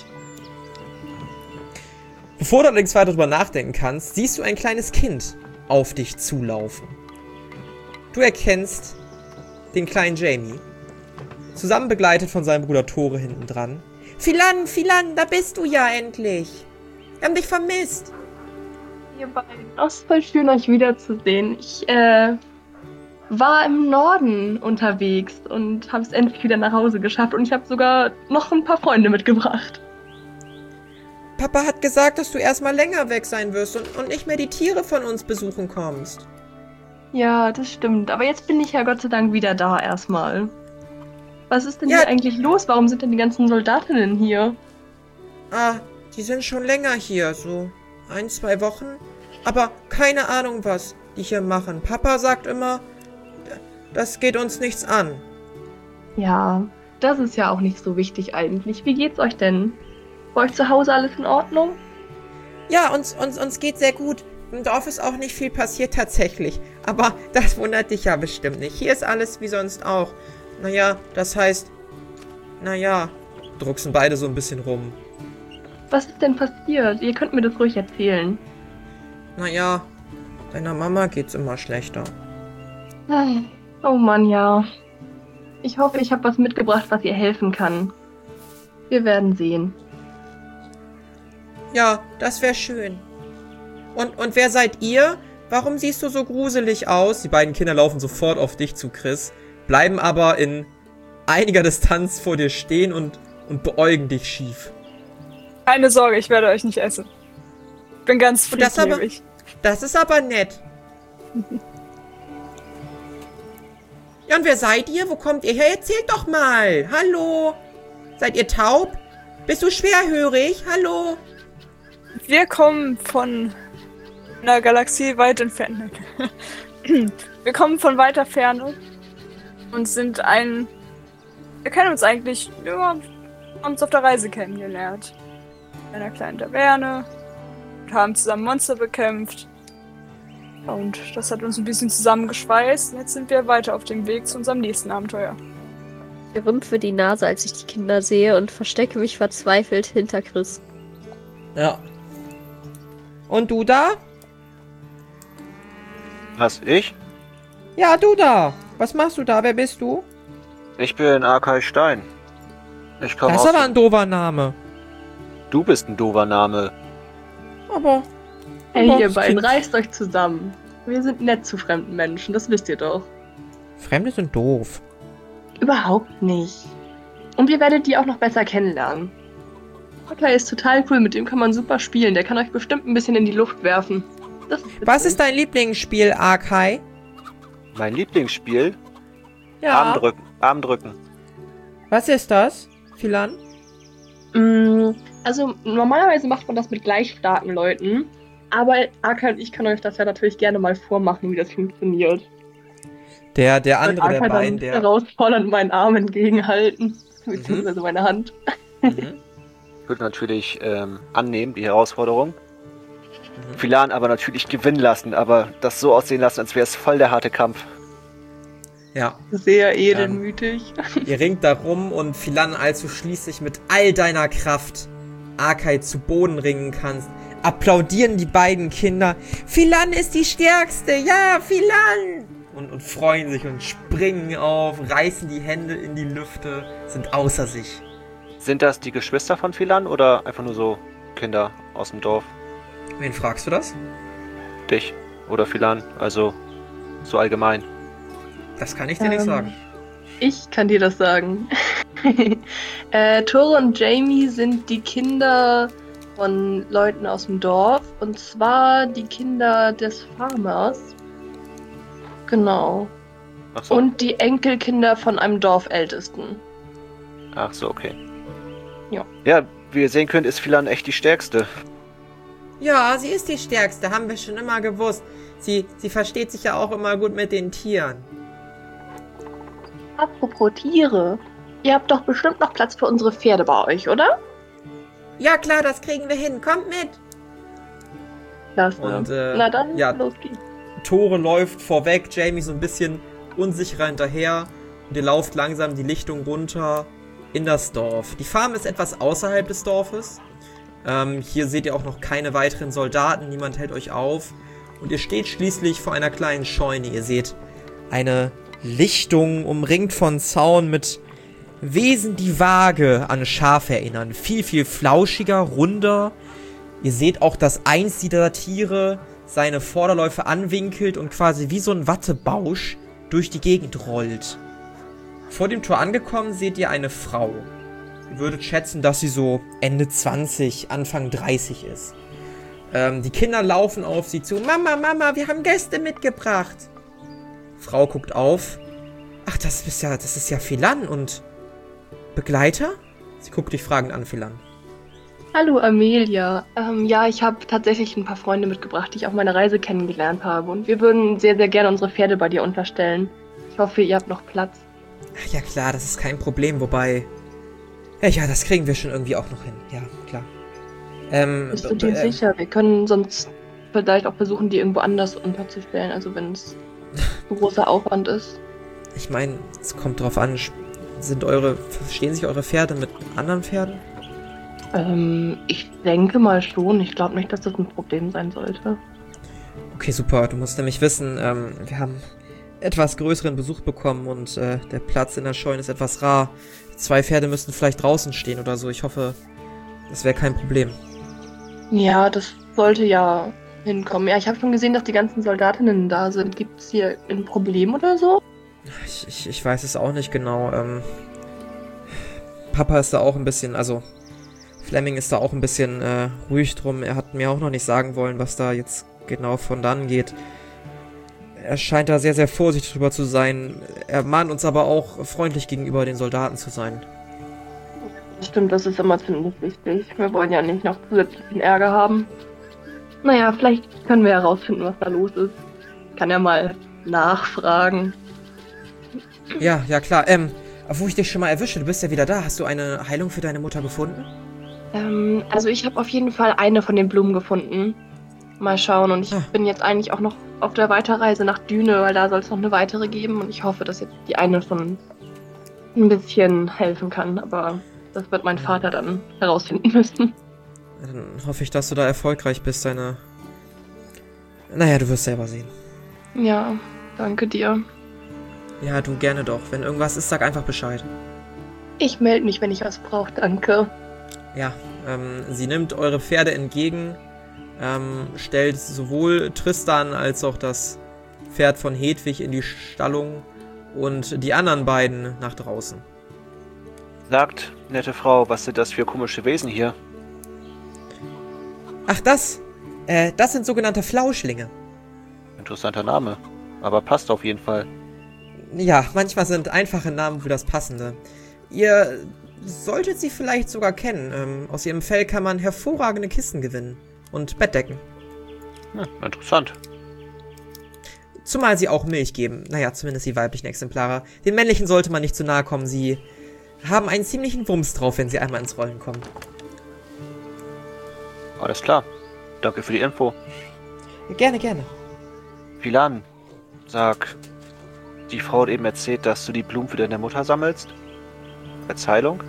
Bevor du allerdings weiter darüber nachdenken kannst, siehst du ein kleines Kind auf dich zulaufen. Du erkennst den kleinen Jamie, zusammen begleitet von seinem Bruder Tore hinten dran. Philan, Philan, da bist du ja endlich. Wir haben dich vermisst. Ihr beiden. Oh, es ist voll schön, euch wiederzusehen. Ich, äh, war im Norden unterwegs und habe es endlich wieder nach Hause geschafft. Und ich habe sogar noch ein paar Freunde mitgebracht. Papa hat gesagt, dass du erstmal länger weg sein wirst und, und nicht mehr die Tiere von uns besuchen kommst. Ja, das stimmt. Aber jetzt bin ich ja Gott sei Dank wieder da erstmal. Was ist denn Ja. hier eigentlich los? Warum sind denn die ganzen Soldatinnen hier? Ah, die sind schon länger hier, so ein, zwei Wochen. Aber keine Ahnung, was die hier machen. Papa sagt immer, das geht uns nichts an. Ja, das ist ja auch nicht so wichtig eigentlich. Wie geht's euch denn? Bei euch zu Hause alles in Ordnung? Ja, uns, uns, uns geht sehr gut. Im Dorf ist auch nicht viel passiert tatsächlich. Aber das wundert dich ja bestimmt nicht. Hier ist alles wie sonst auch. Naja, das heißt, naja, drucksen beide so ein bisschen rum. Was ist denn passiert? Ihr könnt mir das ruhig erzählen. Naja, deiner Mama geht's immer schlechter. Oh Mann, ja. Ich hoffe, ich habe was mitgebracht, was ihr helfen kann. Wir werden sehen. Ja, das wäre schön. Und, und wer seid ihr? Warum siehst du so gruselig aus? Die beiden Kinder laufen sofort auf dich zu, Chris, bleiben aber in einiger Distanz vor dir stehen und, und beäugen dich schief. Keine Sorge, ich werde euch nicht essen. Ich bin ganz Und das aber- friedliebig. Das ist aber nett. Ja, und wer seid ihr? Wo kommt ihr her? Erzählt doch mal. Hallo? Seid ihr taub? Bist du schwerhörig? Hallo? Wir kommen von einer Galaxie weit entfernt. Wir kommen von weiter Ferne und sind ein... Wir kennen uns eigentlich... Wir haben uns auf der Reise kennengelernt. In einer kleinen Taverne. Und haben zusammen Monster bekämpft. Und das hat uns ein bisschen zusammengeschweißt. Und jetzt sind wir weiter auf dem Weg zu unserem nächsten Abenteuer. Ich rümpfe die Nase, als ich die Kinder sehe und verstecke mich verzweifelt hinter Chris. Ja. Und du da? Was, ich? Ja, du da. Was machst du da? Wer bist du? Ich bin Arkai Stein. Ich komme Das aus... ist aber ein doofer Name. Du bist ein doofer Name. Aber... Hey, aber ihr beiden, Kind. reißt euch zusammen. Wir sind nett zu fremden Menschen, das wisst ihr doch. Fremde sind doof. Überhaupt nicht. Und ihr werdet die auch noch besser kennenlernen. Potter ist total cool, mit dem kann man super spielen. Der kann euch bestimmt ein bisschen in die Luft werfen. Das ist Was ist dein Lieblingsspiel, Arkai? Mein Lieblingsspiel? Ja. Arm drücken. Arm drücken. Was ist das, Philan? Mm, Also normalerweise macht man das mit gleich starken Leuten. Aber Arka und ich kann euch das ja natürlich gerne mal vormachen, wie das funktioniert. Der, der Wird andere der Arka beiden, dann der... herausfordernd meinen Arm entgegenhalten. Beziehungsweise meine Hand. Mhm. Ich würde natürlich ähm, annehmen, die Herausforderung. Mhm. Philan aber natürlich gewinnen lassen, aber das so aussehen lassen, als wäre es voll der harte Kampf. Ja. Sehr edelmütig. Ähm, ihr ringt da rum und Philan, als du schließlich mit all deiner Kraft Arkai zu Boden ringen kannst, applaudieren die beiden Kinder. Philan ist die Stärkste, ja, Philan! Und, und freuen sich und springen auf, reißen die Hände in die Lüfte, sind außer sich. Sind das die Geschwister von Philan oder einfach nur so Kinder aus dem Dorf? Wen fragst du das? Dich oder Philan, also so allgemein. Das kann ich dir Ähm, nicht sagen. Ich kann dir das sagen. äh, Tore und Jamie sind die Kinder von Leuten aus dem Dorf. Und zwar die Kinder des Farmers. Genau. Ach so. Und die Enkelkinder von einem Dorfältesten. Ach so, okay. Ja. Ja, wie ihr sehen könnt, ist Philan echt die Stärkste. Ja, sie ist die Stärkste, haben wir schon immer gewusst. Sie, sie versteht sich ja auch immer gut mit den Tieren. Apropos Tiere. Ihr habt doch bestimmt noch Platz für unsere Pferde bei euch, oder? Ja klar, das kriegen wir hin. Kommt mit. Klasse. Und, äh, Na dann, ja. los geht's. Tore läuft vorweg, Jamie so ein bisschen unsicherer hinterher. Und ihr lauft langsam die Lichtung runter in das Dorf. Die Farm ist etwas außerhalb des Dorfes. Ähm, hier seht ihr auch noch keine weiteren Soldaten. Niemand hält euch auf. Und ihr steht schließlich vor einer kleinen Scheune. Ihr seht eine Lichtung, umringt von Zaun mit Wesen, die vage an Schafe erinnern. Viel, viel flauschiger, runder. Ihr seht auch, dass eins dieser Tiere seine Vorderläufe anwinkelt und quasi wie so ein Wattebausch durch die Gegend rollt. Vor dem Tor angekommen seht ihr eine Frau. Ihr würdet schätzen, dass sie so Ende zwanzig, Anfang dreißig ist. Ähm, die Kinder laufen auf sie zu. Mama, Mama, wir haben Gäste mitgebracht. Frau guckt auf. Ach, das ist ja, das ist ja Philan und Begleiter? Sie guckt dich fragend an, Philan. Hallo Amelia. Ähm, ja, ich habe tatsächlich ein paar Freunde mitgebracht, die ich auf meiner Reise kennengelernt habe. Und wir würden sehr, sehr gerne unsere Pferde bei dir unterstellen. Ich hoffe, ihr habt noch Platz. Ach ja klar, das ist kein Problem, wobei... Ja, ja, das kriegen wir schon irgendwie auch noch hin. Ja, klar. Ähm, Bist du dir äh, sicher? Wir können sonst vielleicht auch versuchen, die irgendwo anders unterzustellen. Also wenn es ein großer Aufwand ist. Ich meine, es kommt drauf an. Sind eure... Verstehen sich eure Pferde mit anderen Pferden? Ähm, ich denke mal schon. Ich glaube nicht, dass das ein Problem sein sollte. Okay, super. Du musst nämlich wissen, ähm, wir haben etwas größeren Besuch bekommen und äh, der Platz in der Scheune ist etwas rar. Zwei Pferde müssten vielleicht draußen stehen oder so. Ich hoffe, das wäre kein Problem. Ja, das sollte ja hinkommen. Ja, ich habe schon gesehen, dass die ganzen Soldatinnen da sind. Gibt es hier ein Problem oder so? Ich, ich, ich weiß es auch nicht genau. Ähm, Papa ist da auch ein bisschen, also Fleming ist da auch ein bisschen äh, ruhig drum. Er hat mir auch noch nicht sagen wollen, was da jetzt genau von dann geht. Er scheint da sehr, sehr vorsichtig drüber zu sein. Er mahnt uns aber auch, freundlich gegenüber den Soldaten zu sein. Stimmt, das ist immer ziemlich wichtig. Wir wollen ja nicht noch zusätzlichen Ärger haben. Naja, vielleicht können wir herausfinden, was da los ist. Ich kann ja mal nachfragen. Ja, ja klar. Ähm, wo ich dich schon mal erwische, du bist ja wieder da. Hast du eine Heilung für deine Mutter gefunden? Ähm, also ich habe auf jeden Fall eine von den Blumen gefunden. Mal schauen. Und ich Ah. bin jetzt eigentlich auch noch auf der Weiterreise nach Düne, weil da soll es noch eine weitere geben. Und ich hoffe, dass jetzt die eine schon ein bisschen helfen kann. Aber das wird mein Vater dann herausfinden müssen. Dann hoffe ich, dass du da erfolgreich bist, deine... Naja, du wirst selber sehen. Ja, danke dir. Ja, du gerne doch. Wenn irgendwas ist, sag einfach Bescheid. Ich melde mich, wenn ich was brauche. Danke. Ja, ähm, sie nimmt eure Pferde entgegen, ähm, stellt sowohl Tristan als auch das Pferd von Hedwig in die Stallung und die anderen beiden nach draußen. Sagt, nette Frau, was sind das für komische Wesen hier? Ach, das? Äh, das sind sogenannte Flauschlinge. Interessanter Name, aber passt auf jeden Fall. Ja, manchmal sind einfache Namen für das Passende. Ihr solltet sie vielleicht sogar kennen. Ähm, aus ihrem Fell kann man hervorragende Kissen gewinnen. Und Bettdecken. Hm, interessant. Zumal sie auch Milch geben. Naja, zumindest die weiblichen Exemplare. Den männlichen sollte man nicht zu nahe kommen. Sie haben einen ziemlichen Wumms drauf, wenn sie einmal ins Rollen kommen. Alles klar. Danke für die Info. Gerne, gerne. Philan, sag, die Frau hat eben erzählt, dass du die Blumen für deine Mutter sammelst. Als Heilung.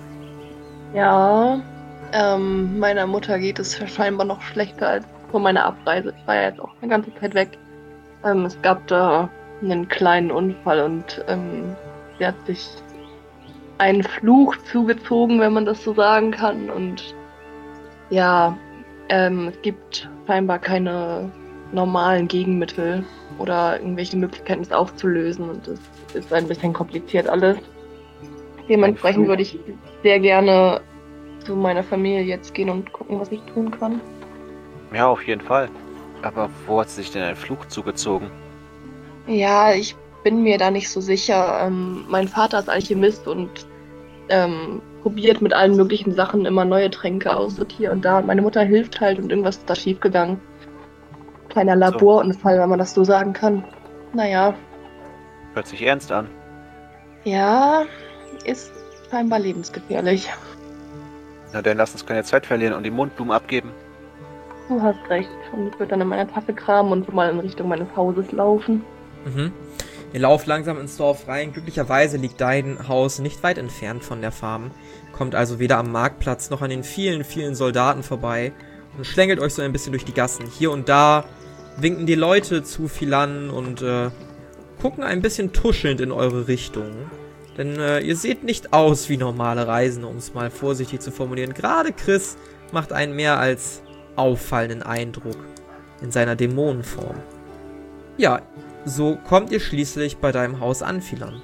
Ja, ähm, meiner Mutter geht es scheinbar noch schlechter als vor meiner Abreise. Ich war ja jetzt auch eine ganze Zeit weg. Ähm, es gab da einen kleinen Unfall und ähm, sie hat sich einen Fluch zugezogen, wenn man das so sagen kann. Und ja, ähm, es gibt scheinbar keine normalen Gegenmittel oder irgendwelche Möglichkeiten, es aufzulösen. Und es ist ein bisschen kompliziert alles. Dementsprechend würde ich sehr gerne zu meiner Familie jetzt gehen und gucken, was ich tun kann. Ja, auf jeden Fall. Aber wo hat sich denn ein Fluch zugezogen? Ja, ich bin mir da nicht so sicher. Ähm, mein Vater ist Alchemist und ähm, probiert mit allen möglichen Sachen immer neue Tränke aus und hier und da. Und meine Mutter hilft halt und irgendwas ist da schiefgegangen. Kleiner Laborunfall, wenn man das so sagen kann. Naja. Hört sich ernst an. Ja, ist scheinbar lebensgefährlich. Na dann lass uns keine Zeit verlieren und die Mundblumen abgeben. Du hast recht. Und ich würde dann in meiner Tasche kramen und mal in Richtung meines Hauses laufen. Mhm. Ihr lauft langsam ins Dorf rein. Glücklicherweise liegt dein Haus nicht weit entfernt von der Farm. Kommt also weder am Marktplatz noch an den vielen, vielen Soldaten vorbei. Und schlängelt euch so ein bisschen durch die Gassen. Hier und da winken die Leute zu Philan und äh, gucken ein bisschen tuschelnd in eure Richtung. Denn äh, ihr seht nicht aus wie normale Reisende, um es mal vorsichtig zu formulieren. Gerade Chris macht einen mehr als auffallenden Eindruck in seiner Dämonenform. Ja, so kommt ihr schließlich bei deinem Haus an, Philan.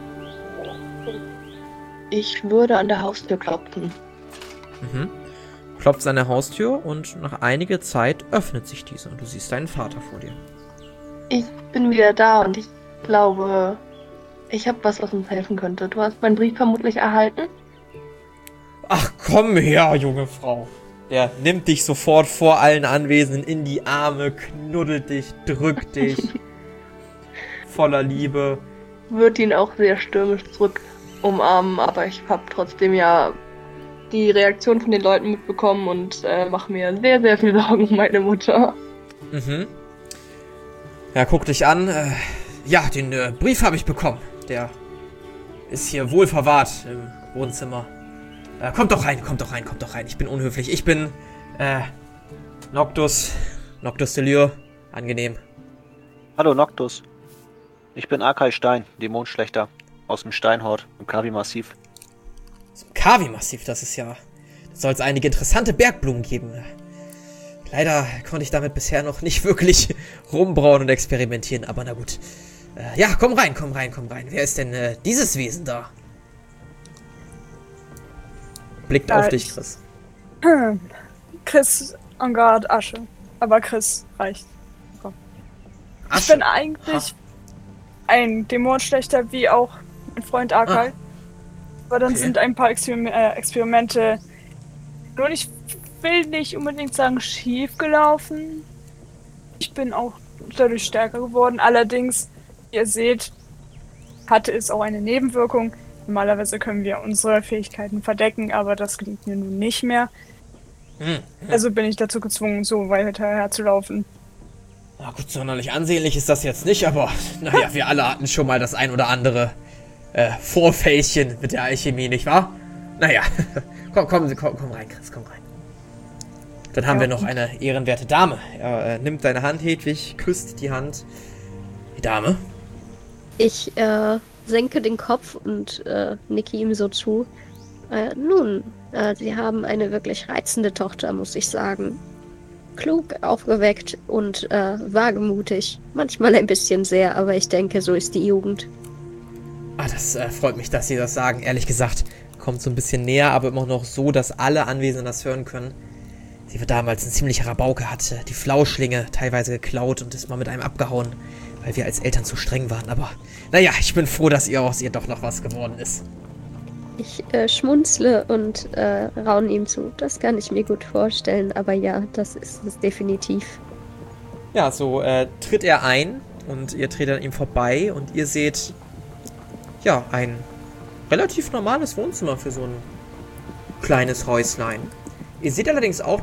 Ich würde an der Haustür klopfen. Mhm. Klopft an der Haustür und nach einiger Zeit öffnet sich diese und du siehst deinen Vater vor dir. Ich bin wieder da und ich glaube, ich habe was, was uns helfen könnte. Du hast meinen Brief vermutlich erhalten? Ach, komm her, junge Frau. Der nimmt dich sofort vor allen Anwesenden in die Arme, knuddelt dich, drückt dich. Voller Liebe. Würde ihn auch sehr stürmisch zurück umarmen, aber ich habe trotzdem ja die Reaktion von den Leuten mitbekommen und äh, mache mir sehr, sehr viel Sorgen um meine Mutter. Mhm. Ja, guck dich an. Äh, ja, den äh, Brief habe ich bekommen. Der ist hier wohl verwahrt im Wohnzimmer. Äh, kommt doch rein, kommt doch rein, kommt doch rein. Ich bin unhöflich. Ich bin, äh, Noctus. Noctus Delure. Angenehm. Hallo Noctus. Ich bin Akai Stein, Dämonenschlechter. Aus dem Steinhort, im Kavi-Massiv. Zum Kavi-Massiv, das ist ja... Da soll es einige interessante Bergblumen geben. Leider konnte ich damit bisher noch nicht wirklich rumbrauen und experimentieren, aber na gut. Äh, ja, komm rein, komm rein, komm rein. Wer ist denn äh, dieses Wesen da? Blickt Ja, auf dich, ich- Chris. Chris Engard Asche. Aber Chris reicht. Ich Asche. bin eigentlich ein Dämonenschlechter, wie auch mein Freund Akai. Aber dann Okay. sind ein paar Experim äh, Experimente, nur ich will nicht unbedingt sagen schief gelaufen. Ich bin auch dadurch stärker geworden. Allerdings, wie ihr seht, hatte es auch eine Nebenwirkung. Normalerweise können wir unsere Fähigkeiten verdecken, aber das gelingt mir nun nicht mehr. Hm. Also bin ich dazu gezwungen, so weiter herzulaufen. Na gut, sonderlich ansehnlich ist das jetzt nicht, aber naja, wir alle hatten schon mal das ein oder andere äh, Vorfällchen mit der Alchemie, nicht wahr? Naja, komm, komm, komm, komm rein, Chris, komm rein. Dann haben Ja. wir noch eine ehrenwerte Dame. Er äh, nimmt deine Hand, Hedwig, küsst die Hand. Die Dame? Ich äh, senke den Kopf und äh, nicke ihm so zu. Äh, nun, äh, Sie haben eine wirklich reizende Tochter, muss ich sagen. Klug, aufgeweckt und äh, wagemutig. Manchmal ein bisschen sehr, aber ich denke, so ist die Jugend. Ah, das äh, freut mich, dass Sie das sagen. Ehrlich gesagt, kommt so ein bisschen näher, aber immer noch so, dass alle Anwesenden das hören können. Sie war damals ein ziemlicher Rabauke, hatte die Flauschlinge teilweise geklaut und ist mal mit einem abgehauen, weil wir als Eltern zu streng waren. Aber naja, ich bin froh, dass ihr aus ihr doch noch was geworden ist. Ich äh, schmunzle und äh, raune ihm zu. Das kann ich mir gut vorstellen, aber ja, das ist es definitiv. Ja, so äh, tritt er ein und ihr tretet an ihm vorbei und ihr seht, ja, ein relativ normales Wohnzimmer für so ein kleines Häuslein. Ihr seht allerdings auch, dass eine der Nebentüren offen ist und äh, da hört ihr es brodeln und köcheln.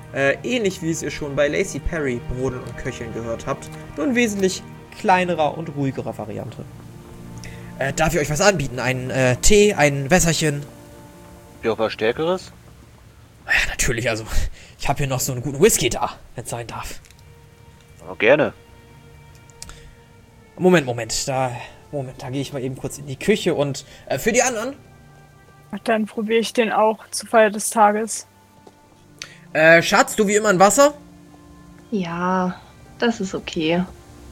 Äh, ähnlich wie es ihr schon bei Lacey Perry brodeln und köcheln gehört habt, nur in wesentlich kleinerer und ruhigerer Variante. Äh, darf ich euch was anbieten? Einen äh, Tee, ein Wässerchen? Ja, was Stärkeres? Ja, natürlich, also ich habe hier noch so einen guten Whisky da, wenn es sein darf. Oh, gerne. Moment, Moment, da, Moment, da gehe ich mal eben kurz in die Küche und äh, für die anderen? Dann probiere ich den auch zur Feier des Tages. Äh, Schatz, du wie immer ein Wasser? Ja, das ist okay.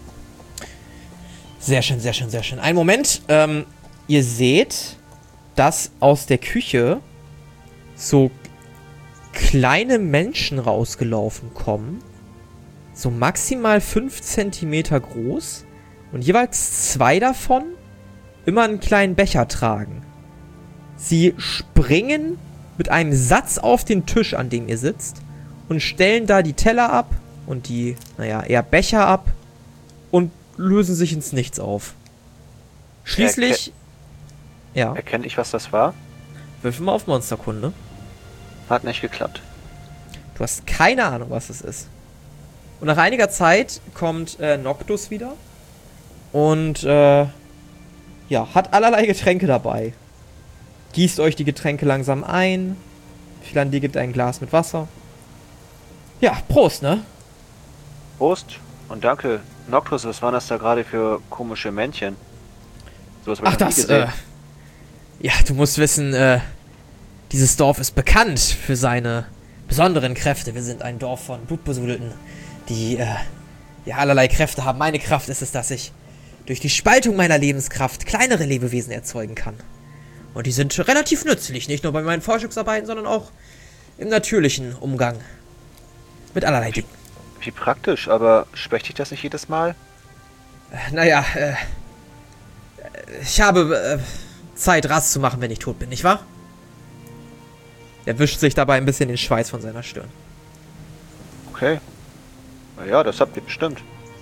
Sehr schön, sehr schön, sehr schön. Einen Moment, ähm, ihr seht, dass aus der Küche so kleine Menschen rausgelaufen kommen. So maximal fünf Zentimeter groß. Und jeweils zwei davon immer einen kleinen Becher tragen. Sie springen mit einem Satz auf den Tisch, an dem ihr sitzt, und stellen da die Teller ab und die, naja, eher Becher ab und lösen sich ins Nichts auf. Schließlich, Erke ja, Erkenne ich, was das war? würfel mal auf Monsterkunde. Hat nicht geklappt. Du hast keine Ahnung, was es ist. Und nach einiger Zeit kommt äh, Noctus wieder und äh, ja, hat allerlei Getränke dabei. Gießt euch die Getränke langsam ein. Philandir gibt ein Glas mit Wasser. Ja, Prost, ne? Prost und danke. Noctus, was waren das da gerade für komische Männchen? So was hab ich Ach, noch nie das, gesehen. äh... Ja, du musst wissen, äh... dieses Dorf ist bekannt für seine besonderen Kräfte. Wir sind ein Dorf von Blutbesudelten, die, äh... ja, allerlei Kräfte haben. Meine Kraft ist es, dass ich durch die Spaltung meiner Lebenskraft kleinere Lebewesen erzeugen kann. Und die sind relativ nützlich, nicht nur bei meinen Forschungsarbeiten, sondern auch im natürlichen Umgang mit allerlei Dingen. Wie praktisch, aber schwächt dich das nicht jedes Mal? Naja, äh, ich habe äh, Zeit, Rast zu machen, wenn ich tot bin, nicht wahr? Er wischt sich dabei ein bisschen den Schweiß von seiner Stirn. Okay. Naja, das habt ihr bestimmt.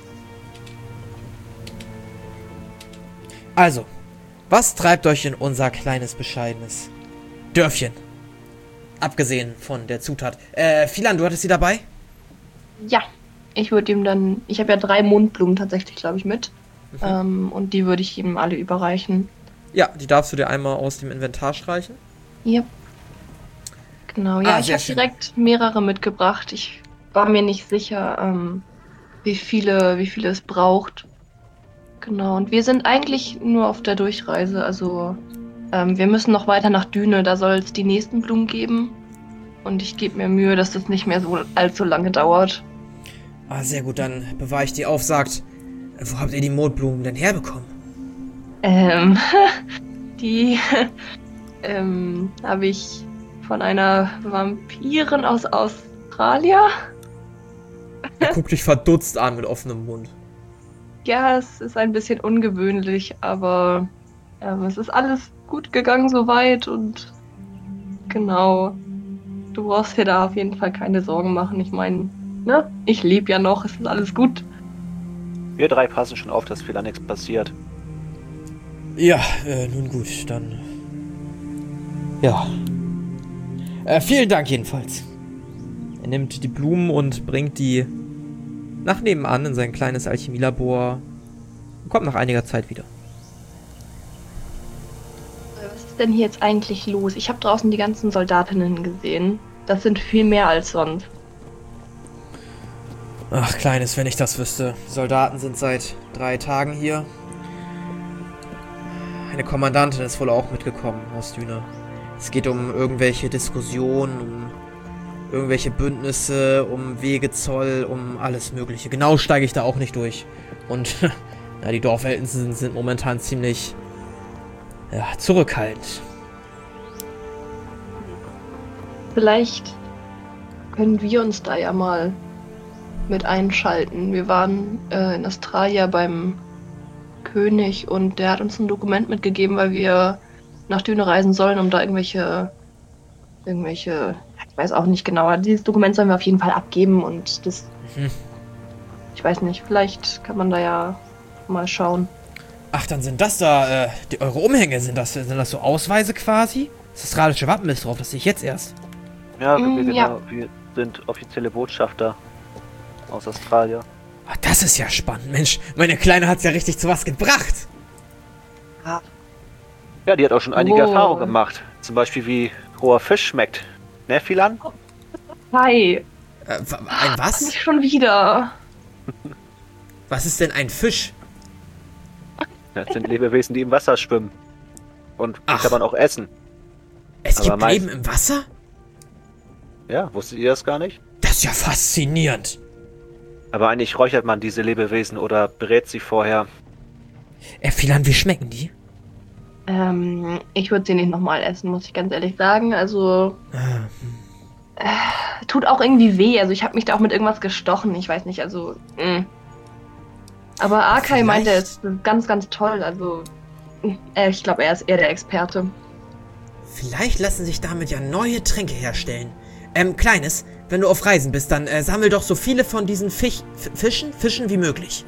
Also, was treibt euch in unser kleines, bescheidenes Dörfchen? Abgesehen von der Zutat. Äh, Philan, du hattest sie dabei? Ja, ich würde ihm dann, ich habe ja drei Mondblumen tatsächlich, glaube ich, mit. Mhm. Ähm, und die würde ich ihm alle überreichen. Ja, die darfst du dir einmal aus dem Inventar streichen. Ja. Genau, ja, Ah, ich sehr habe schön. direkt mehrere mitgebracht. Ich war mir nicht sicher, ähm, wie viele, wie viele es braucht. Genau, und wir sind eigentlich nur auf der Durchreise, also ähm, wir müssen noch weiter nach Düne, da soll es die nächsten Blumen geben. Und ich gebe mir Mühe, dass das nicht mehr so allzu lange dauert. Ah, sehr gut, dann bewahre ich die auf. Sagt, wo habt ihr die Mondblumen denn herbekommen? Ähm, die ähm, habe ich von einer Vampirin aus Australien. Er guckt dich verdutzt an mit offenem Mund. Ja, es ist ein bisschen ungewöhnlich, aber ähm, es ist alles gut gegangen soweit und genau. Du brauchst dir da auf jeden Fall keine Sorgen machen. Ich meine, ne? Ich lebe ja noch, es ist alles gut. Wir drei passen schon auf, dass vielleicht nichts passiert. Ja, äh, nun gut, dann... Ja. Äh, vielen Dank jedenfalls. Er nimmt die Blumen und bringt die nach nebenan in sein kleines Alchemielabor und kommt nach einiger Zeit wieder. Was ist denn hier jetzt eigentlich los? Ich habe draußen die ganzen Soldatinnen gesehen. Das sind viel mehr als sonst. Ach, Kleines, wenn ich das wüsste. Die Soldaten sind seit drei Tagen hier. Eine Kommandantin ist wohl auch mitgekommen aus Düne. Es geht um irgendwelche Diskussionen, um irgendwelche Bündnisse, um Wegezoll, um alles Mögliche. Genau steige ich da auch nicht durch. Und ja, die Dorfältesten sind, sind momentan ziemlich ja, zurückhaltend. Vielleicht können wir uns da ja mal mit einschalten. Wir waren äh, in Australien beim König und der hat uns ein Dokument mitgegeben, weil wir nach Düne reisen sollen, um da irgendwelche, irgendwelche, ich weiß auch nicht genau, aber dieses Dokument sollen wir auf jeden Fall abgeben und das, Mhm. ich weiß nicht, vielleicht kann man da ja mal schauen. Ach, dann sind das da, äh, die, eure Umhänge, sind das, sind das so Ausweise quasi? Das astralische Wappen ist drauf, das sehe ich jetzt erst. Ja, Mm, wir, genau, ja. wir sind offizielle Botschafter aus Australien. Ah, das ist ja spannend. Mensch, meine Kleine hat's ja richtig zu was gebracht. Ja, die hat auch schon einige Oh. Erfahrungen gemacht. Zum Beispiel wie roher Fisch schmeckt. Ne, Philan? Hi. Äh, wa- ein was? Nicht schon wieder. Was ist denn ein Fisch? Das sind Lebewesen, die im Wasser schwimmen. Und die Ach. kann man auch essen. Es Aber gibt meist- Leben im Wasser? Ja, wusstet ihr das gar nicht? Das ist ja faszinierend. Aber eigentlich räuchert man diese Lebewesen oder berät sie vorher. Äh, Philan, wie schmecken die? Ähm, ich würde sie nicht nochmal essen, muss ich ganz ehrlich sagen. Also, Äh, tut auch irgendwie weh. Also, ich habe mich da auch mit irgendwas gestochen. Ich weiß nicht, also, mh. Aber Arkai Vielleicht- meinte, es ist ganz, ganz toll. Also, äh, ich glaube, er ist eher der Experte. Vielleicht lassen sich damit ja neue Tränke herstellen. Ähm, Kleines, wenn du auf Reisen bist, dann äh, sammel doch so viele von diesen Fisch, F Fischen, Fischen wie möglich.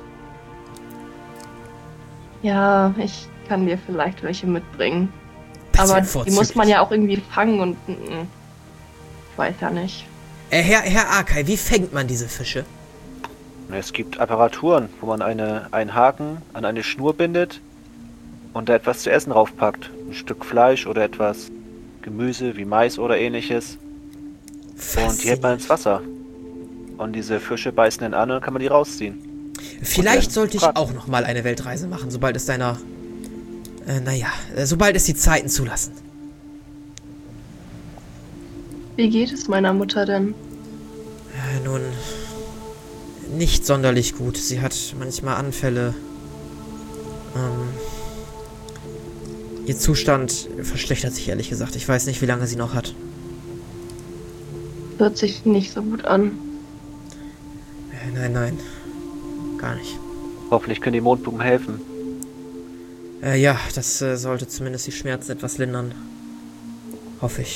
Ja, ich kann dir vielleicht welche mitbringen. Das Aber wär die vorzüglich. muss man ja auch irgendwie fangen und, mh, ich weiß ja nicht. Äh, Herr, Herr Arkai, wie fängt man diese Fische? Es gibt Apparaturen, wo man eine, einen Haken an eine Schnur bindet und da etwas zu essen draufpackt. Ein Stück Fleisch oder etwas Gemüse wie Mais oder ähnliches. Und die hält man ins Wasser. Und diese Fische beißen dann an und dann kann man die rausziehen. Vielleicht Und sollte ich dann- auch noch mal eine Weltreise machen, sobald es deiner... Äh, naja, äh, sobald es die Zeiten zulassen. Wie geht es meiner Mutter denn? Äh, nun... Nicht sonderlich gut. Sie hat manchmal Anfälle. Ähm... Ihr Zustand verschlechtert sich ehrlich gesagt. Ich weiß nicht, wie lange sie noch hat. Hört sich nicht so gut an. Äh, nein, nein. Gar nicht. Hoffentlich können die Mondblumen helfen. Äh, ja, das äh, sollte zumindest die Schmerzen etwas lindern. Hoffe ich.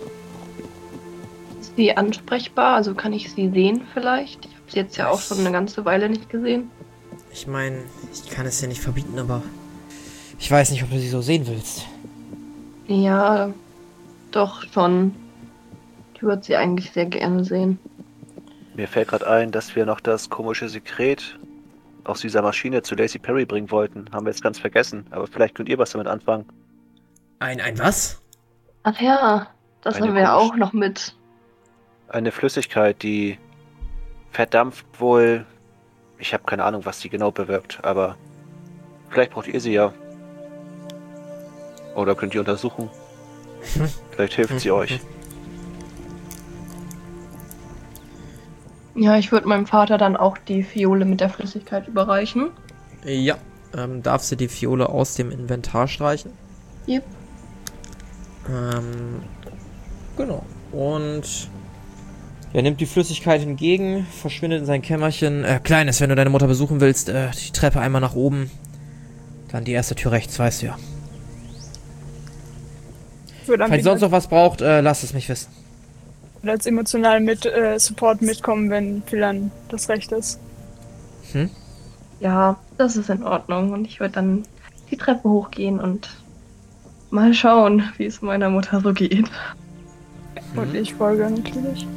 Ist sie ansprechbar? Also kann ich sie sehen vielleicht? Ich habe sie jetzt ja auch schon eine ganze Weile nicht gesehen. Ich meine, ich kann es dir nicht verbieten, aber... Ich weiß nicht, ob du sie so sehen willst. Ja, doch schon. Ich würde sie eigentlich sehr gerne sehen. Mir fällt gerade ein, dass wir noch das komische Sekret aus dieser Maschine zu Lacey Perry bringen wollten. Haben wir jetzt ganz vergessen. Aber vielleicht könnt ihr was damit anfangen. Ein, ein was? Ach ja, das Eine haben wir ja komisch- auch noch mit. Eine Flüssigkeit, die verdampft wohl... Ich habe keine Ahnung, was die genau bewirkt, aber vielleicht braucht ihr sie ja. Oder könnt ihr untersuchen. Vielleicht hilft sie euch. Ja, ich würde meinem Vater dann auch die Fiole mit der Flüssigkeit überreichen. Ja, ähm, darfst du die Fiole aus dem Inventar streichen? Yep. Ähm, genau. Und er nimmt die Flüssigkeit entgegen, verschwindet in sein Kämmerchen. Äh, Kleines, wenn du deine Mutter besuchen willst, äh, die Treppe einmal nach oben. Dann die erste Tür rechts, weißt du ja. Ich würde Falls ihr sonst noch was braucht, äh, lasst es mich wissen. als emotional mit äh, Support mitkommen, wenn Philan das Recht ist. Hm? Ja, das ist in Ordnung. Und ich würde dann die Treppe hochgehen und mal schauen, wie es meiner Mutter so geht. Und ich folge natürlich.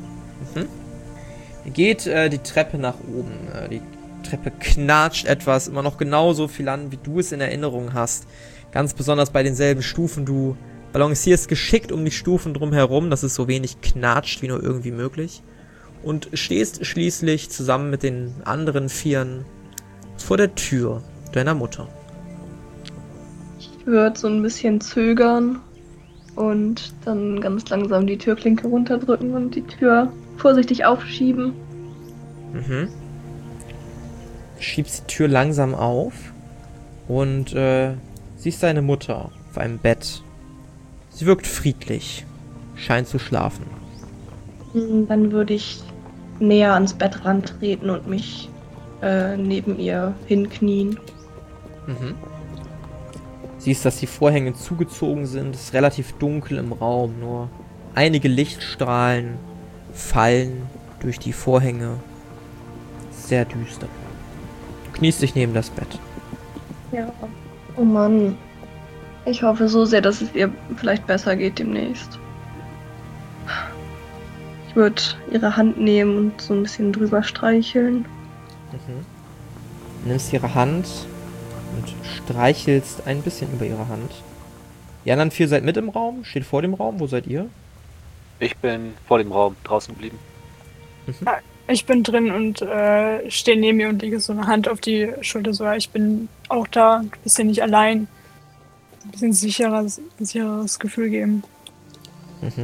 Ihr geht äh, die Treppe nach oben. Äh, die Treppe knatscht etwas, immer noch genauso viel an, wie du es in Erinnerung hast. Ganz besonders bei denselben Stufen. Du balancierst geschickt um die Stufen drumherum, dass es so wenig knatscht wie nur irgendwie möglich. Und stehst schließlich zusammen mit den anderen Vieren vor der Tür deiner Mutter. Ich würde so ein bisschen zögern und dann ganz langsam die Türklinke runterdrücken und die Tür vorsichtig aufschieben. Mhm. Schiebst die Tür langsam auf und äh, siehst deine Mutter auf einem Bett. Sie wirkt friedlich, scheint zu schlafen. Dann würde ich näher ans Bett rantreten und mich äh, neben ihr hinknien. Mhm. Siehst, dass die Vorhänge zugezogen sind. Es ist relativ dunkel im Raum. Nur einige Lichtstrahlen fallen durch die Vorhänge. Sehr düster. Du kniest dich neben das Bett. Ja. Oh Mann. Ich hoffe so sehr, dass es ihr vielleicht besser geht demnächst. Ich würde ihre Hand nehmen und so ein bisschen drüber streicheln. Mhm. Du nimmst ihre Hand und streichelst ein bisschen über ihre Hand. Die anderen vier seid mit im Raum, steht vor dem Raum. Wo seid ihr? Ich bin vor dem Raum draußen geblieben. Mhm. Ich bin drin und äh, stehe neben ihr und lege so eine Hand auf die Schulter. So, ich bin auch da, ein bisschen nicht allein. Ein bisschen sicheres, sicheres Gefühl geben. Mhm.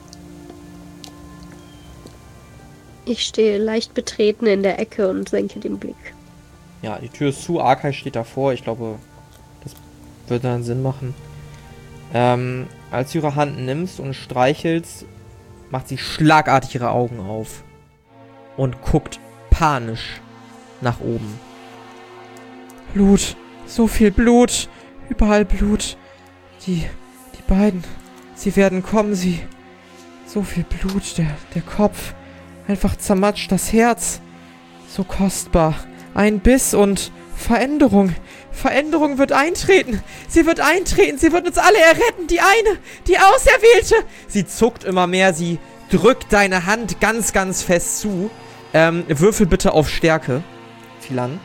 Ich stehe leicht betreten in der Ecke und senke den Blick. Ja, die Tür ist zu, Arkai steht davor. Ich glaube, das wird dann Sinn machen. Ähm, als du ihre Hand nimmst und streichelst, macht sie schlagartig ihre Augen auf und guckt panisch nach oben. Blut, so viel Blut, überall Blut. Die, die beiden, sie werden kommen, sie... So viel Blut, der, der Kopf, einfach zermatscht, das Herz. So kostbar. Ein Biss und Veränderung. Veränderung wird eintreten. Sie wird eintreten. Sie wird uns alle erretten. Die eine, die Auserwählte. Sie zuckt immer mehr. Sie drückt deine Hand ganz, ganz fest zu. Ähm, würfel bitte auf Stärke. Philan.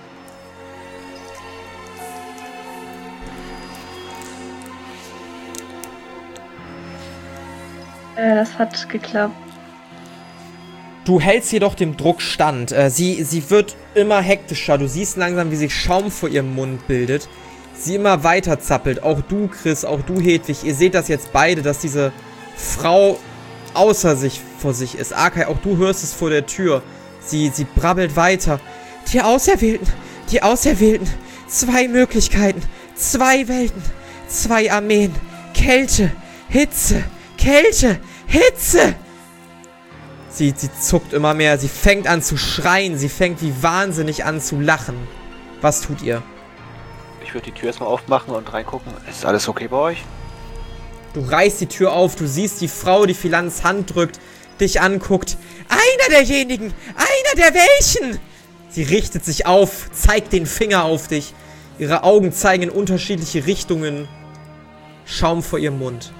Äh, das hat geklappt. Du hältst jedoch dem Druck stand. Äh, sie, sie wird immer hektischer. Du siehst langsam, wie sich Schaum vor ihrem Mund bildet. Sie immer weiter zappelt. Auch du, Chris, auch du, Hedwig. Ihr seht das jetzt beide, dass diese Frau außer sich vor sich ist. Arkai, auch du hörst es vor der Tür. Sie, sie brabbelt weiter. Die Auserwählten, die Auserwählten. Zwei Möglichkeiten. Zwei Welten. Zwei Armeen. Kälte, Hitze, Kälte, Hitze. Sie, sie zuckt immer mehr. Sie fängt an zu schreien. Sie fängt wie wahnsinnig an zu lachen. Was tut ihr? Ich würde die Tür erstmal aufmachen und reingucken. Ist alles okay bei euch? Du reißt die Tür auf. Du siehst die Frau, die Philans Hand drückt, dich anguckt. Einer derjenigen! Einer der welchen! Sie richtet sich auf, zeigt den Finger auf dich. Ihre Augen zeigen in unterschiedliche Richtungen. Schaum vor ihrem Mund.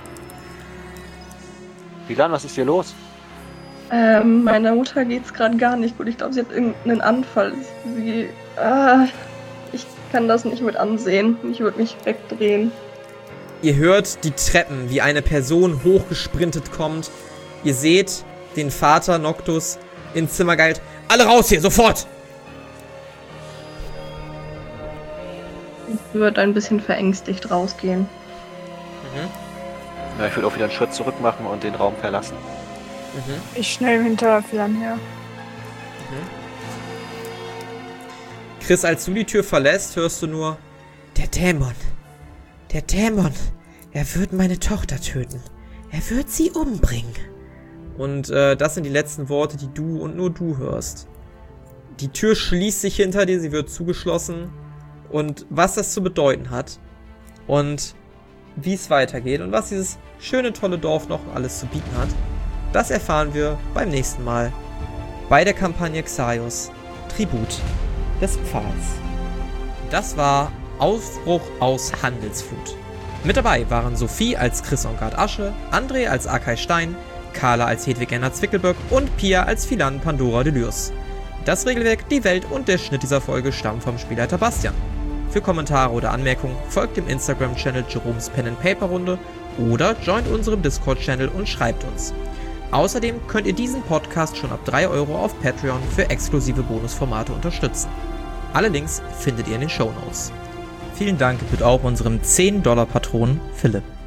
Philan, was ist hier los? Ähm, meiner Mutter geht's gerade gar nicht gut. Ich glaube, sie hat irgendeinen Anfall. Sie, äh, ich kann das nicht mit ansehen. Ich würde mich wegdrehen. Ihr hört die Treppen, wie eine Person hochgesprintet kommt. Ihr seht den Vater Noctus ins Zimmer geilt. Alle raus hier, sofort! Ich würde ein bisschen verängstigt rausgehen. Mhm. Ja, ich würde auch wieder einen Schritt zurück machen und den Raum verlassen. Mhm. Ich schnell hinter Philan her. Chris, als du die Tür verlässt, hörst du nur: Der Dämon. Der Dämon. Er wird meine Tochter töten. Er wird sie umbringen. Und äh, das sind die letzten Worte, die du und nur du hörst. Die Tür schließt sich hinter dir, sie wird zugeschlossen. Und was das zu bedeuten hat und wie es weitergeht und was dieses schöne, tolle Dorf noch alles zu bieten hat, das erfahren wir beim nächsten Mal bei der Kampagne Xaios, Tribut des Pfahls. Das war Aufbruch aus Handelsflut. Mit dabei waren Sophie als Chris Ongard Asche, André als Arkai Stein, Carla als Hedwig Enna Zwickelböck und Pia als Philan Pandora Delürs. Das Regelwerk, die Welt und der Schnitt dieser Folge stammen vom Spielleiter Bastian. Für Kommentare oder Anmerkungen folgt dem Instagram-Channel Jerome's Pen and Paper Runde oder joint unserem Discord-Channel und schreibt uns. Außerdem könnt ihr diesen Podcast schon ab drei Euro auf Patreon für exklusive Bonusformate unterstützen. Alle Links findet ihr in den Shownotes. Vielen Dank bitte auch unserem zehn Dollar Patronen Philipp.